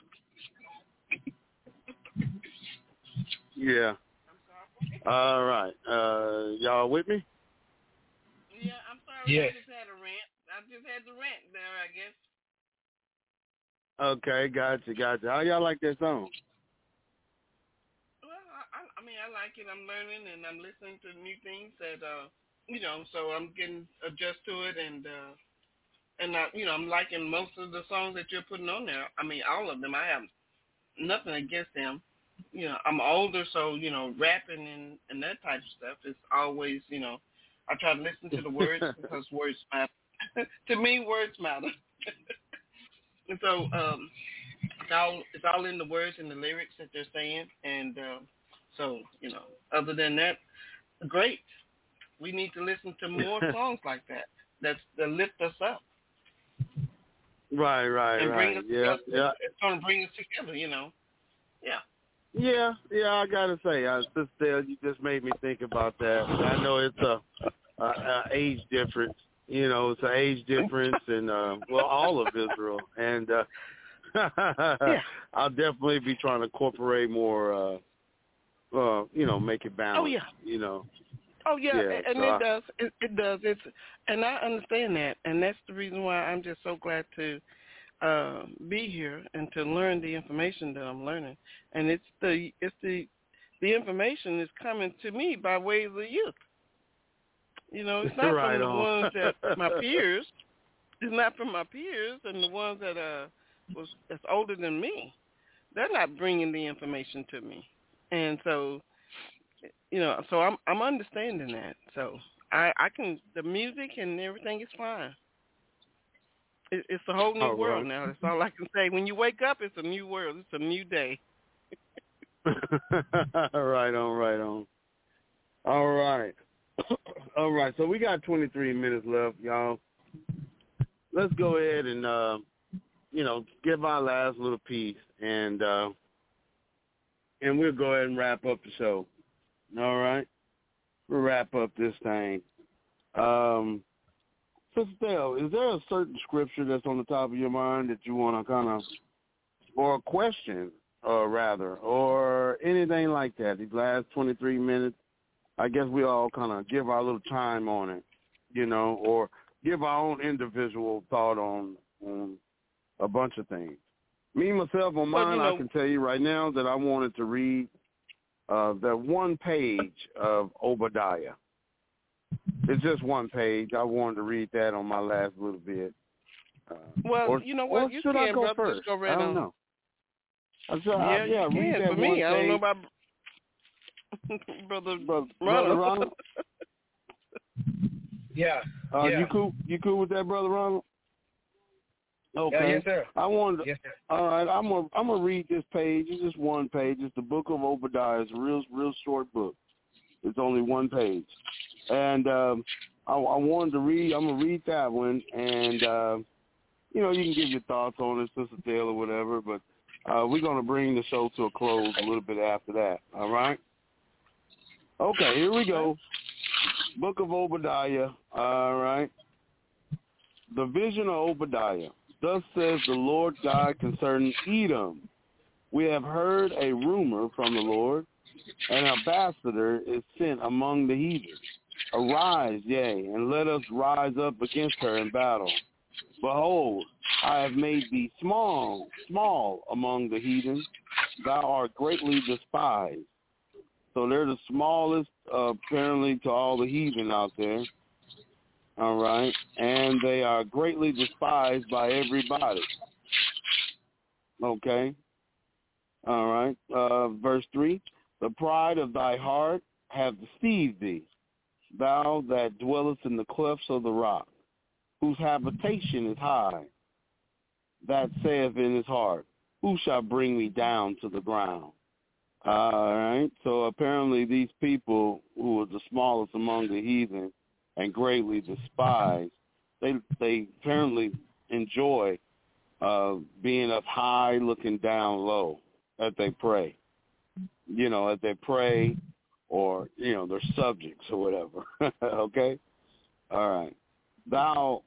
Speaker 5: Yeah. All right. Y'all with me?
Speaker 6: Yeah, I'm sorry. Yeah. I just had a rant. I just had the rant there, I guess.
Speaker 5: Okay, gotcha. How y'all like that song?
Speaker 6: Well, I mean, I like it. I'm learning and I'm listening to new things that, so I'm getting adjusted to it and I'm liking most of the songs that you're putting on there. I mean, all of them. I have nothing against them. I'm older, so, rapping and that type of stuff is always, I try to listen to the words because words matter. To me, words matter. And so it's all in the words and the lyrics that they're saying. And so, other than that, great. We need to listen to more songs like that that lift us up.
Speaker 5: Right.
Speaker 6: And bring us
Speaker 5: together.
Speaker 6: It's going to bring us together, Yeah.
Speaker 5: Yeah, I got to say, Sister, you just made me think about that. I know it's a age difference. It's an age difference in, all of Israel. And I'll definitely be trying to incorporate more, make it balanced.
Speaker 6: Oh, yeah. Oh, yeah, and
Speaker 5: so
Speaker 6: it does. It does. And I understand that. And that's the reason why I'm just so glad to be here and to learn the information that I'm learning. And it's the information is coming to me by way of the youth. It's not
Speaker 5: right
Speaker 6: from the
Speaker 5: on.
Speaker 6: ones that my peers. It's not from my peers and the ones that that's older than me. They're not bringing the information to me, and so so I'm understanding that. So I can the music and everything is fine. It's a whole new world now. That's all I can say. When you wake up, it's a new world. It's a new day.
Speaker 5: Right on. All right. All right. So we got 23 minutes left, y'all. Let's go ahead and, give our last little piece, and we'll go ahead and wrap up the show. All right? We'll wrap up this thing. Sister Dale, is there a certain scripture that's on the top of your mind that you want to kind of, or a question, or anything like that? These last 23 minutes, I guess we all kind of give our little time on it, or give our own individual thought on a bunch of things. Me, myself, on mine, I can tell you right now that I wanted to read the one page of Obadiah. It's just one page. I wanted to read that on my last little bit.
Speaker 6: Well, you know what? You
Speaker 10: should
Speaker 6: can,
Speaker 10: I go
Speaker 6: brother.
Speaker 10: first?
Speaker 6: Just go right
Speaker 10: I don't
Speaker 6: on.
Speaker 10: know.
Speaker 6: You
Speaker 10: read
Speaker 6: can.
Speaker 10: that
Speaker 6: For me, I don't know
Speaker 10: page.
Speaker 6: about Brother
Speaker 10: Ronald.
Speaker 7: Yeah.
Speaker 10: You cool with that, Brother Ronald? Okay.
Speaker 7: Yeah, yes, sir.
Speaker 10: I wanted.
Speaker 7: Yes, sir.
Speaker 10: All right. I'm gonna read this page. It's just one page. It's the Book of Obadiah. It's a real short book. It's only one page, and I wanted to read. I'm gonna read that one, and you can give your thoughts on it, Sister Taylor, or whatever. But we're gonna bring the show to a close a little bit after that. All right. Okay. Here we go. Book of Obadiah. All right. The vision of Obadiah. Thus says the Lord God concerning Edom. We have heard a rumor from the Lord. An ambassador is sent among the heathen. Arise, yea, and let us rise up against her in battle. Behold, I have made thee small among the heathen. Thou art greatly despised. So they're the smallest, apparently, to all the heathen out there. All right. And they are greatly despised by everybody. Okay. All right. Verse 3. The pride of thy heart hath deceived thee, thou that dwellest in the clefts of the rock, whose habitation is high, that saith in his heart, who shall bring me down to the ground? All right. So apparently these people who are the smallest among the heathen and greatly despised, they apparently enjoy being up high, looking down low as they pray. As they pray, or they're subjects or whatever. Okay. All right. Though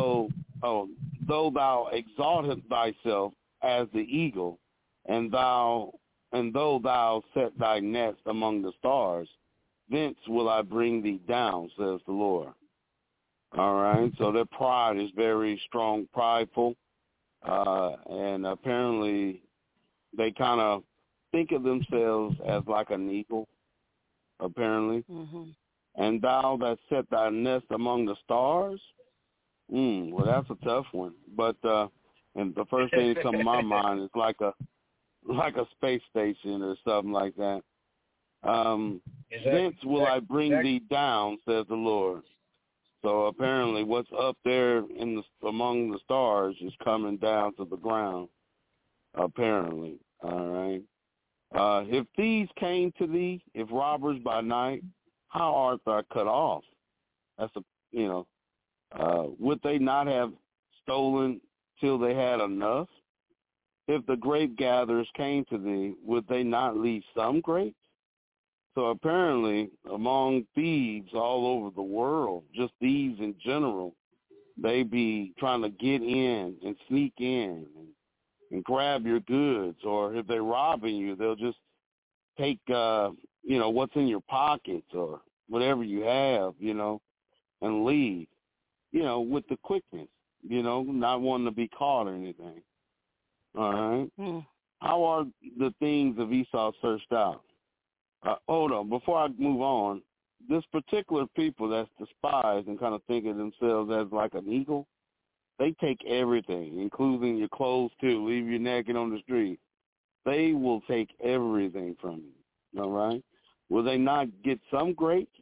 Speaker 10: thou exaltest thyself as the eagle, and though thou set thy nest among the stars, thence will I bring thee down, says the Lord. All right. So their pride is very strong, prideful, and apparently they kind of think of themselves as like an eagle, apparently. Mm-hmm. And thou that set thy nest among the stars, well, that's a tough one. But and the first thing that comes to my mind is like a space station or something like that. Thence will I bring thee down, says the Lord. So apparently what's up there among the stars is coming down to the ground, apparently. All right. If thieves came to thee, if robbers by night, how art thou cut off? That's would they not have stolen till they had enough? If the grape gatherers came to thee, would they not leave some grapes? So apparently, among thieves all over the world, just thieves in general, they be trying to get in and sneak in and grab your goods. Or if they're robbing you, they'll just take, what's in your pockets or whatever you have, and leave, with the quickness, not wanting to be caught or anything. All right. Mm. How are the things of Esau searched out? Hold on. Before I move on, this particular people that's despised and kind of think of themselves as like an eagle, they take everything, including your clothes too. Leave you naked on the street. They will take everything from you. All right. Will they not get some grapes?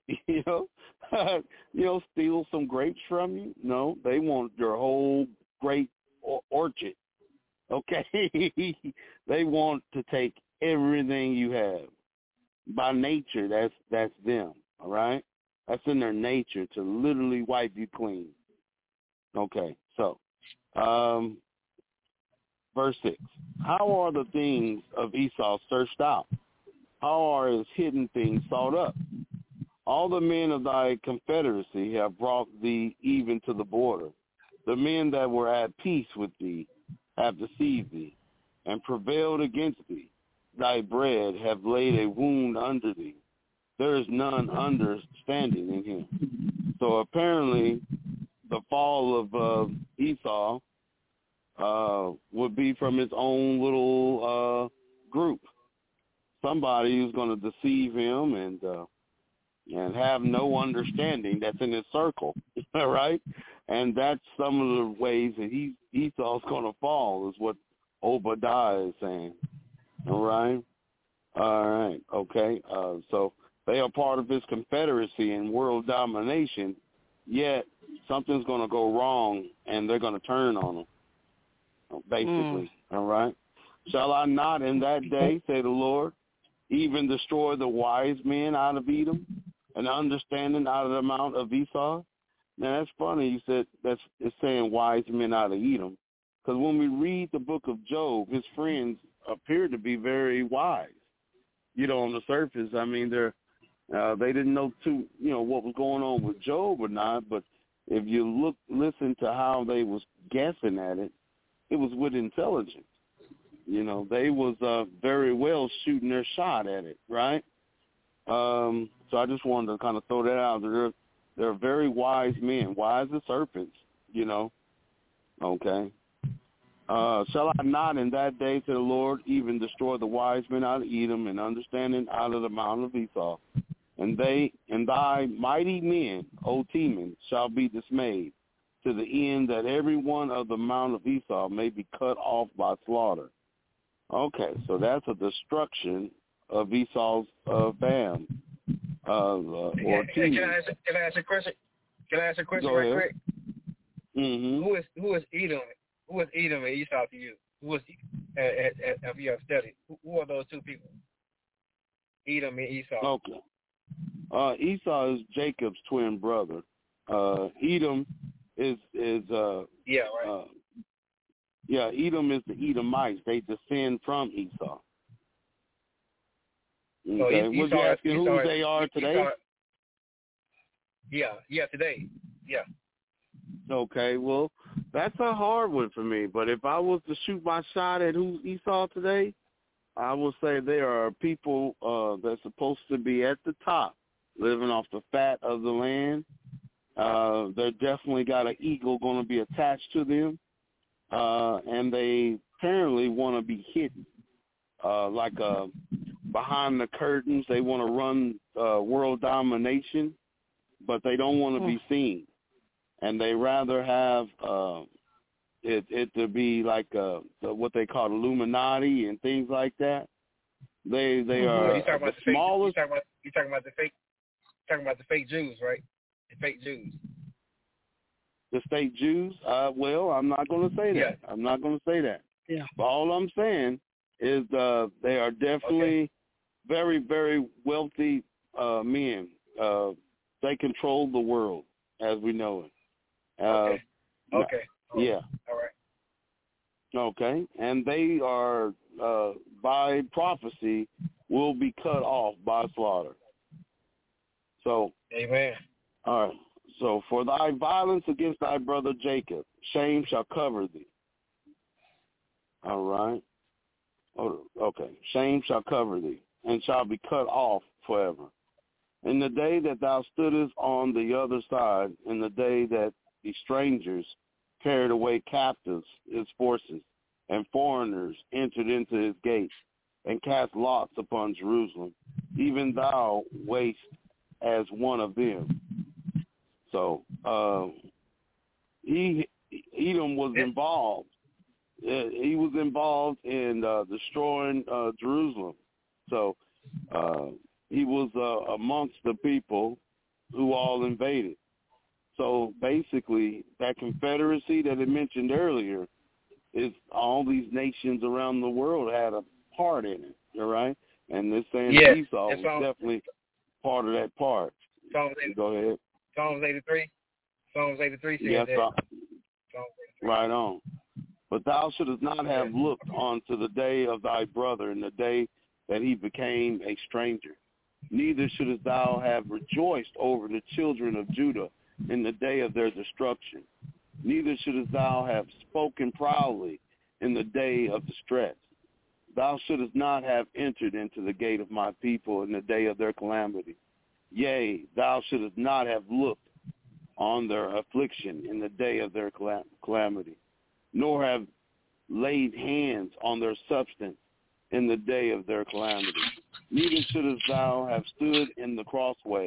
Speaker 10: Steal some grapes from you? No, they want your whole grape orchard. Okay, they want to take everything you have. By nature, that's them. All right, that's in their nature to literally wipe you clean. Okay, so verse 6. How are the things of Esau searched out? How are his hidden things sought up? All the men of thy confederacy have brought thee even to the border. The men that were at peace with thee have deceived thee, and prevailed against thee. Thy bread have laid a wound under thee. There is none understanding in him. So apparently the fall of Esau would be from his own little group. Somebody who's going to deceive him and, and have no understanding that's in his circle, all right? And that's some of the ways that Esau's going to fall is what Obadiah is saying, all right? All right, okay. So they are part of his confederacy and world domination, yet something's going to go wrong, and they're going to turn on them, basically, all right? Shall I not in that day, say the Lord, even destroy the wise men out of Edom and understanding out of the mount of Esau? Now, that's funny. You said it's saying wise men out of Edom, because when we read the book of Job, his friends appeared to be very wise. On the surface, I mean, they didn't know what was going on with Job or not, but if you listen to how they was guessing at it, it was with intelligence. They was very well shooting their shot at it, right? So I just wanted to kind of throw that out there. They're very wise men, wise as serpents, Okay. Shall I not in that day, to the Lord, even destroy the wise men out of Edom and understanding out of the mount of Esau? And thy mighty men, O Teman, shall be dismayed, to the end that every one of the mount of Esau may be cut off by slaughter. Okay, so that's a destruction of Esau's fam. Or Teman.
Speaker 7: Can I ask a question? Can I ask a question
Speaker 10: Go
Speaker 7: right
Speaker 10: ahead.
Speaker 7: quick?
Speaker 10: Mm-hmm.
Speaker 7: Who is Edom? Who is Edom and Esau to you? Who is, if you have studied, who are those two people? Edom and Esau.
Speaker 10: Okay. Esau is Jacob's twin brother. Edom is
Speaker 7: yeah, right.
Speaker 10: Edom is the Edomites. They descend from Esau. Okay.
Speaker 7: So
Speaker 10: Was you asking who they are today?
Speaker 7: Yeah, today. Yeah.
Speaker 10: Okay, well, that's a hard one for me. But if I was to shoot my shot at who's Esau today, I would say they are people that's supposed to be at the top, living off the fat of the land. They're definitely got an eagle going to be attached to them, and they apparently want to be hidden, behind the curtains. They want to run world domination, but they don't want to be seen. And they rather have it to be like what they call Illuminati and things like that. They are the smallest.
Speaker 7: You talking about the fake Jews, right? The fake Jews.
Speaker 10: The fake Jews? Well, I'm not going to say that.
Speaker 7: Yeah.
Speaker 10: I'm not going to say that.
Speaker 7: Yeah.
Speaker 10: But all I'm saying is they are definitely very, very wealthy men. They control the world as we know it.
Speaker 7: Okay.
Speaker 10: Yeah.
Speaker 7: All right.
Speaker 10: Okay. And they are, by prophecy, will be cut off by slaughter. So.
Speaker 7: Amen.
Speaker 10: All right. So, for thy violence against thy brother Jacob, shame shall cover thee. All right. Okay. Shame shall cover thee, and shall be cut off forever. In the day that thou stoodest on the other side, in the day that the strangers carried away captives his forces, and foreigners entered into his gates, and cast lots upon Jerusalem, even thou wast as one of them. So Edom was involved. He was involved in destroying Jerusalem. So he was amongst the people who all invaded. So basically, that confederacy that I mentioned earlier is all these nations around the world had a part in it, all right? And this saying Esau was definitely part of that part. Go ahead.
Speaker 7: Psalms 83. Psalms 83 says that.
Speaker 10: Right on. But thou shouldest not have looked unto the day of thy brother, in the day that he became a stranger. Neither shouldest thou have rejoiced over the children of Judah in the day of their destruction. Neither shouldest thou have spoken proudly in the day of distress. Thou shouldest not have entered into the gate of my people in the day of their calamity. Yea, thou shouldest not have looked on their affliction in the day of their calamity, nor have laid hands on their substance in the day of their calamity. Neither shouldest thou have stood in the crossway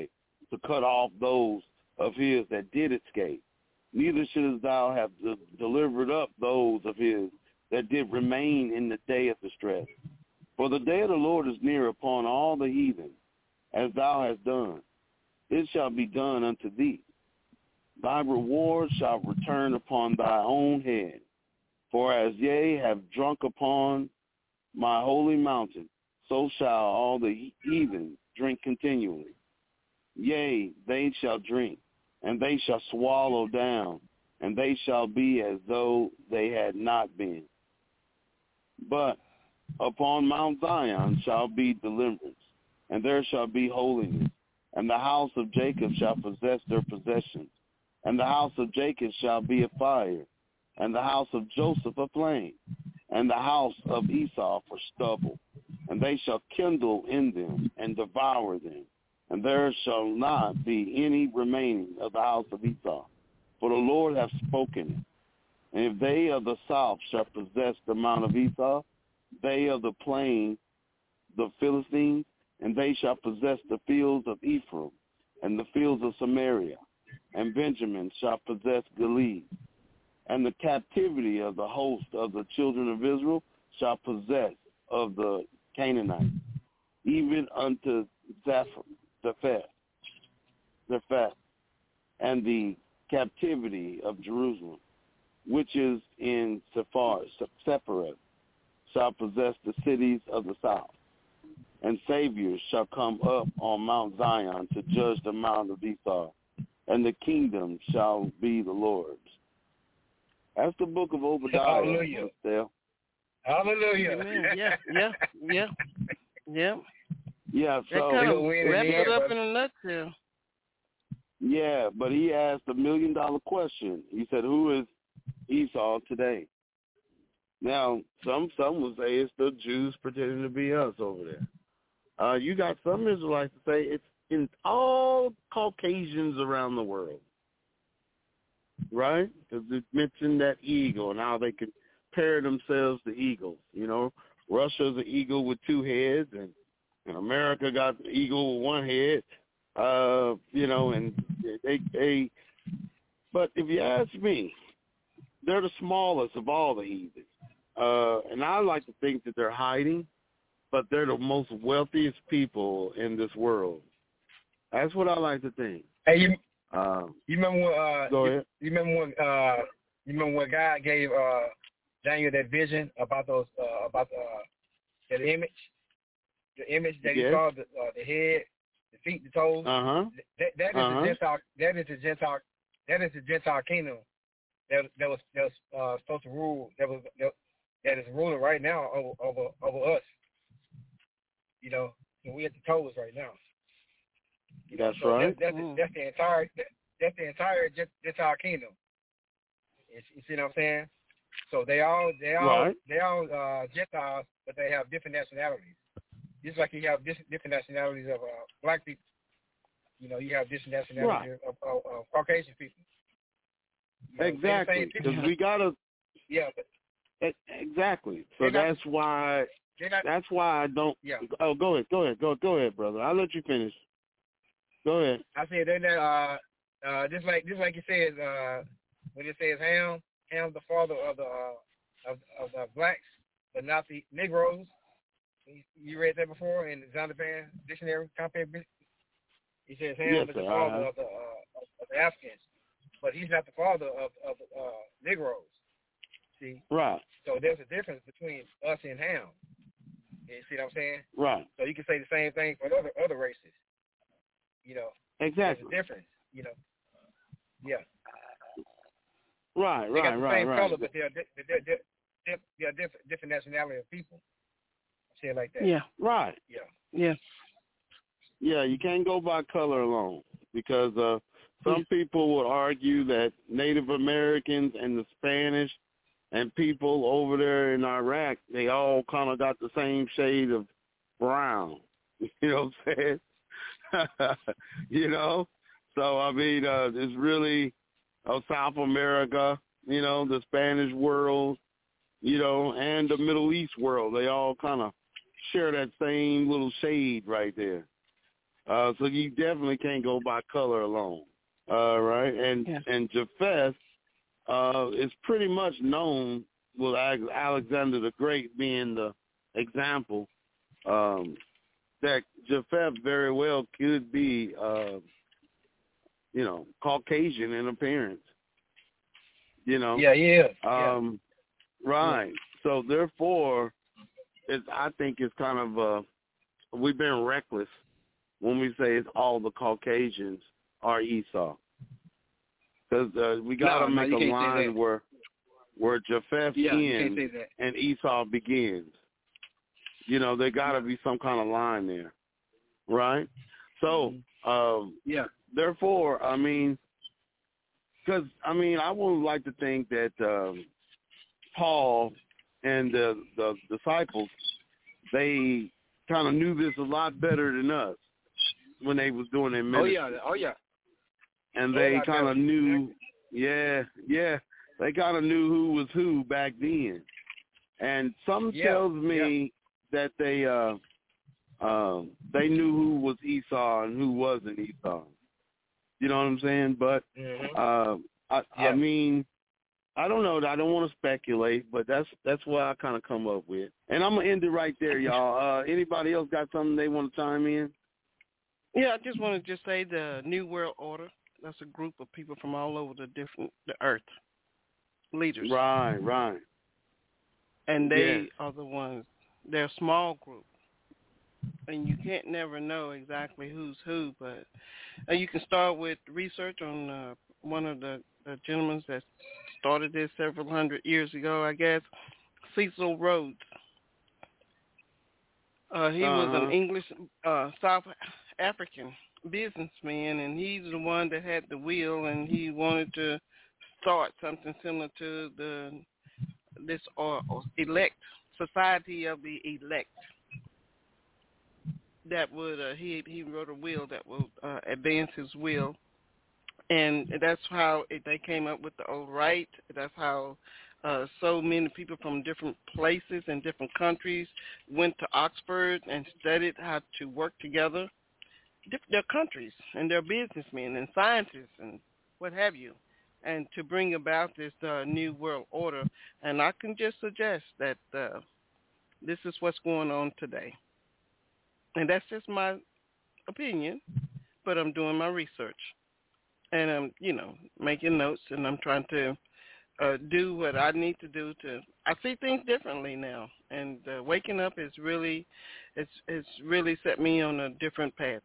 Speaker 10: to cut off those of his that did escape. Neither shouldest thou have delivered up those of his that did remain in the day of distress. For the day of the Lord is near upon all the heathen, as thou hast done. It shall be done unto thee. Thy reward shall return upon thy own head. For as ye have drunk upon my holy mountain, so shall all the heathen drink continually. Yea, they shall drink, and they shall swallow down, and they shall be as though they had not been. But upon Mount Zion shall be deliverance, and there shall be holiness, and the house of Jacob shall possess their possessions, and the house of Jacob shall be a fire, and the house of Joseph a flame, and the house of Esau for stubble, and they shall kindle in them and devour them, and there shall not be any remaining of the house of Esau, for the Lord hath spoken it. And if they of the south shall possess the mount of Esau, they of the plain, the Philistines, and they shall possess the fields of Ephraim, and the fields of Samaria, and Benjamin shall possess Gilead. And the captivity of the host of the children of Israel shall possess of the Canaanites, even unto Japheth, and the captivity of Jerusalem, which is in Sepharad, shall possess the cities of the south. And saviors shall come up on Mount Zion to judge the mount of Esau, and the kingdom shall be the Lord's. That's the book of Obadiah.
Speaker 7: Hallelujah. Hallelujah.
Speaker 6: Yeah.
Speaker 10: Yeah, so
Speaker 6: that kind of wraps it up in a nutshell.
Speaker 10: Yeah, but he asked $1 million question. He said, "Who is Esau today?" Now, some will say it's the Jews pretending to be us over there. You got some Israelites to say it's in all Caucasians around the world, right? Because it mentioned that eagle and how they compare themselves to eagles. You know, Russia's an eagle with two heads, and America got the eagle with one head. You know, and they. But if you ask me, they're the smallest of all the heathens. And I like to think that they're hiding, but they're the most wealthiest people in this world. That's what I like to think.
Speaker 7: Hey, you remember what?
Speaker 10: Go ahead.
Speaker 7: You remember when God gave Daniel that vision about those that image, the image that he saw, the head, the feet, the toes. That is the Gentile. That is the Gentile kingdom that was supposed to rule. That is ruling right now over us. You know, and we at the toes right now.
Speaker 10: That's right.
Speaker 7: That's the entire Gentile kingdom. You see what I'm saying? So they all Gentiles, but they have different nationalities. Just like you have different nationalities of black people. You know, you have different nationalities of Caucasian people. You know,
Speaker 10: exactly. Because we gotta.
Speaker 7: Yeah.
Speaker 10: Exactly. So that's why I don't.
Speaker 7: Yeah.
Speaker 10: Oh, go ahead, brother. I'll let you finish. Go ahead.
Speaker 7: I said they're not just like it says when it says Ham's the father of the blacks, but not the Negroes. You read that before in the Zondervan dictionary compendium. He says Ham is the father of the Africans, but he's not the father of Negroes. See?
Speaker 10: Right.
Speaker 7: So there's a difference between us and Ham. You see what I'm saying?
Speaker 10: Right.
Speaker 7: So you can say the same thing for other races. You know.
Speaker 10: Exactly.
Speaker 7: There's a difference. You know. Yeah.
Speaker 10: Right.
Speaker 7: They got the same color, but they're different nationality of people. Say it like that.
Speaker 6: Yeah.
Speaker 10: Right.
Speaker 6: Yeah.
Speaker 10: Yeah, you can't go by color alone because some people would argue that Native Americans and the Spanish and people over there in Iraq, they all kind of got the same shade of brown. You know what I'm saying? You know? So, I mean, it's really South America, you know, the Spanish world, you know, and the Middle East world. They all kind of share that same little shade right there. So you definitely can't go by color alone. Right? And Japheth is pretty much known, with Alexander the Great being the example, that Japheth very well could be, Caucasian in appearance. Right. So therefore, I think it's kind of we've been reckless when we say it's all the Caucasians are Esau, because we got to make a line where Japheth ends and Esau begins. There got to be some kind of line there, right? So, therefore, because I would like to think that Paul and the disciples, they kind of knew this a lot better than us when they was doing their ministry.
Speaker 7: Oh yeah.
Speaker 10: And they kind of knew, they kind of knew who was who back then. And something tells me that they knew who was Esau and who wasn't Esau. You know what I'm saying? But I mean, I don't know. I don't want to speculate, but that's what I kind of come up with. And I'm gonna end it right there, y'all. Anybody else got something they want to chime in?
Speaker 6: Yeah, I just want to say the New World Order. That's a group of people from all over the earth, leaders.
Speaker 10: Right.
Speaker 6: And they are the ones. They're a small group, and you can't never know exactly who's who. But you can start with research on one of the gentlemen that started this several hundred years ago, I guess, Cecil Rhodes. He was an English South African businessman, and he's the one that had the will, and he wanted to start something similar to this elect Society of the Elect. That would he wrote a will that will advance his will, and that's how they came up with the old right. That's how so many people from different places and different countries went to Oxford and studied how to work together. Their countries and their businessmen and scientists and what have you, and to bring about this new world order. And I can just suggest that this is what's going on today. And that's just my opinion, but I'm doing my research. And I'm, making notes, and I'm trying to do what I need to do I see things differently now. And waking up is really, it's really set me on a different path.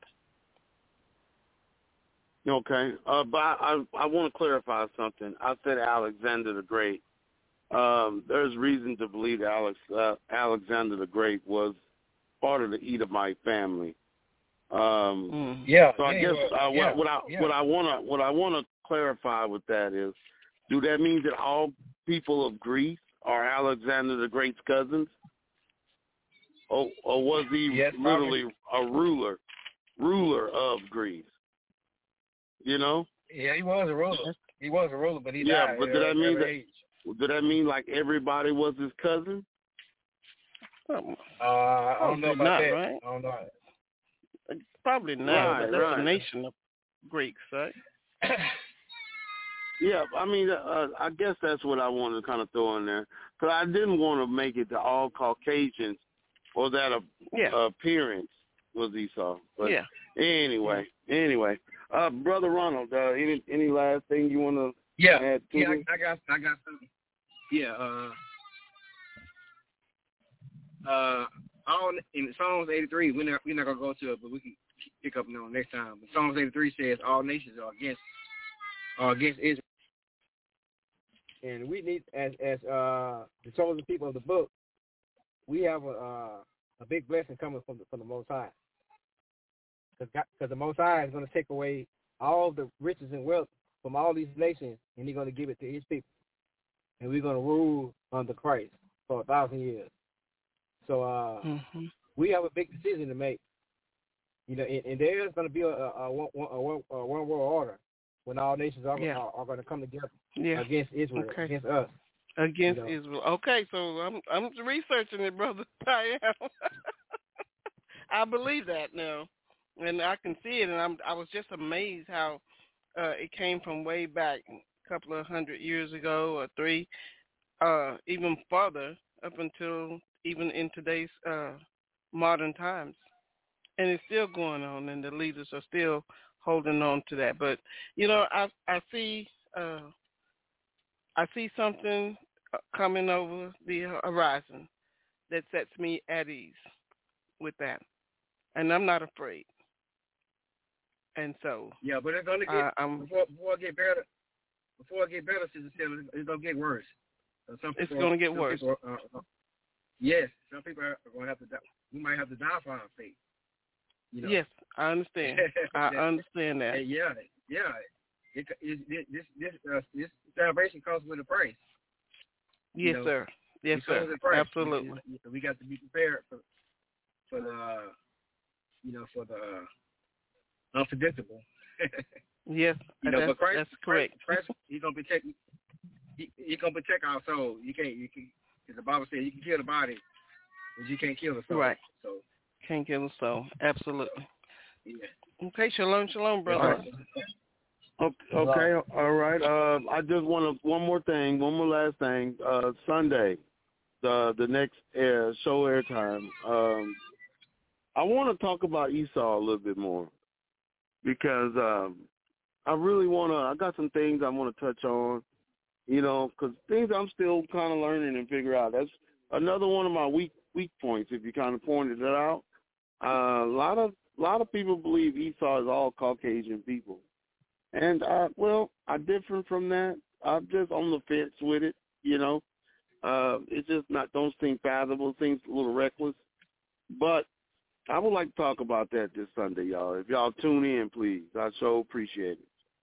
Speaker 10: Okay, but I want to clarify something. I said Alexander the Great. There's reason to believe Alexander the Great was part of the Edomite family. So I guess what I want to clarify with that is, do that mean that all people of Greece are Alexander the Great's cousins, or was he literally a ruler of Greece?
Speaker 7: Yeah, he was a ruler. He was a ruler, but he died.
Speaker 10: But did that mean like everybody was his cousin?
Speaker 7: I don't know about that.
Speaker 6: Right?
Speaker 7: I don't know.
Speaker 6: Probably not. But that's a nation of Greeks, right?
Speaker 10: Yeah, I guess that's what I wanted to kind of throw in there, because I didn't want to make it to all Caucasians or that appearance was Esau. But anyway. Brother Ronald, any last thing you want to add to it?
Speaker 7: I got something. All in Psalms 83, we're not gonna go to it, but we can pick up next time. But Psalms 83 says all nations are against Israel, and we need, as the chosen people of the book, we have a big blessing coming from the Most High. Because the Most High is going to take away all the riches and wealth from all these nations, and He's going to give it to His people. And we're going to rule under Christ for 1,000 years. So we have a big decision to make. And there is going to be a one world order when all nations are going to come together against Israel, against us.
Speaker 6: Against Israel. Okay, so I'm researching it, brother. I am. I believe that now. and I can see it, and I was just amazed how it came from way back a couple of 100 years ago or 3, even farther up until even in today's modern times. And it's still going on, and the leaders are still holding on to that. But, you know, I see something coming over the horizon that sets me at ease with that. And I'm not afraid. And so
Speaker 7: yeah, but it's gonna get before it get better. Before it get better, Sister Stella, it's gonna get worse.
Speaker 6: It's gonna get worse.
Speaker 7: Yes, some people are gonna have to die. We might have to die for our faith. You know?
Speaker 6: Yes, I understand. I understand that.
Speaker 7: Yeah. This salvation comes with a price.
Speaker 6: Yes, sir. Yes, sir. Absolutely.
Speaker 7: We got to be prepared for the unpredictable.
Speaker 6: Yes,
Speaker 7: but Christ,
Speaker 6: that's correct.
Speaker 7: Christ, He's gonna protect. He's gonna protect our soul. You can. As the Bible says, you can kill the body, but you can't kill the soul.
Speaker 6: Right.
Speaker 7: So
Speaker 6: can't kill the soul. Absolutely.
Speaker 7: Yeah.
Speaker 6: Okay. Shalom, brother.
Speaker 10: Okay. All right. I just want one more last thing. Sunday, the next show airtime. I want to talk about Esau a little bit more because I really want to. I got some things I want to touch on, because things I'm still kind of learning and figure out. That's another one of my weak points. If you kind of pointed it out, a lot of people believe Esau is all Caucasian people. And, I differ from that. I'm just on the fence with it, It's just don't seem fathomable. It seems a little reckless. But I would like to talk about that this Sunday, y'all. If y'all tune in, please. I so appreciate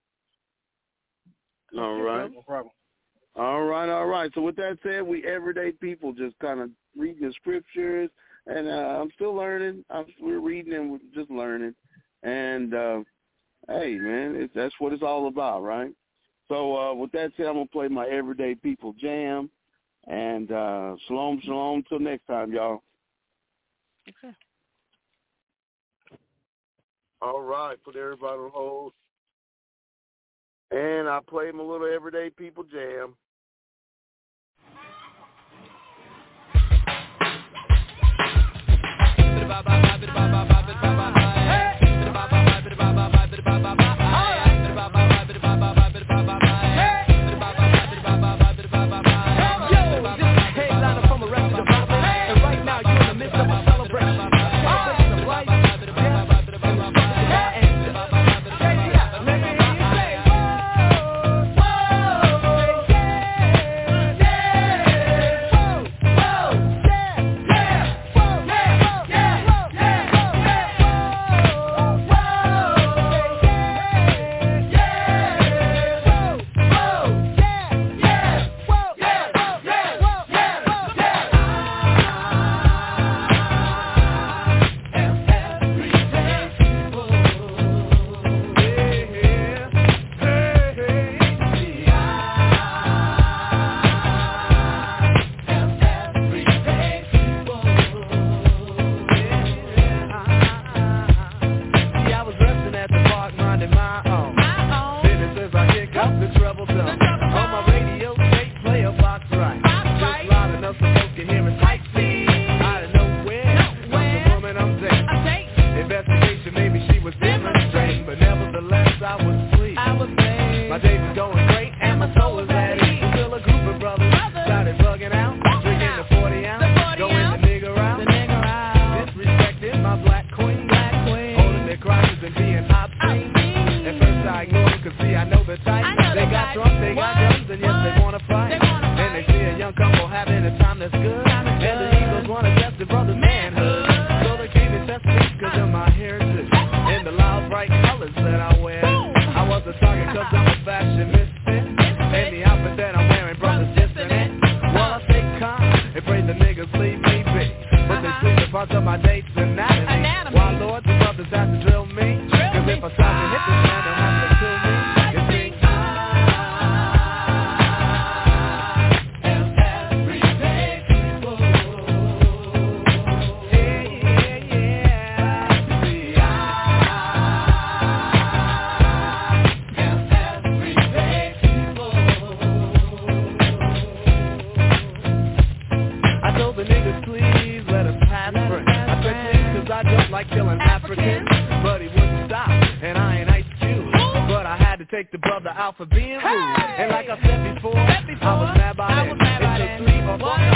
Speaker 10: it. All right.
Speaker 7: No problem.
Speaker 10: All right. So with that said, we everyday people just kind of read the scriptures. And I'm still learning. We're reading and we're just learning. And, hey, man, that's what it's all about, right? So with that said, I'm going to play my Everyday People jam. And shalom, shalom. Till next time, y'all.
Speaker 6: Okay.
Speaker 10: All right. Put everybody on hold. And I play my little Everyday People jam.
Speaker 11: take the brother out for being rude. And like I said before, I was mad by that. It took 3 or 4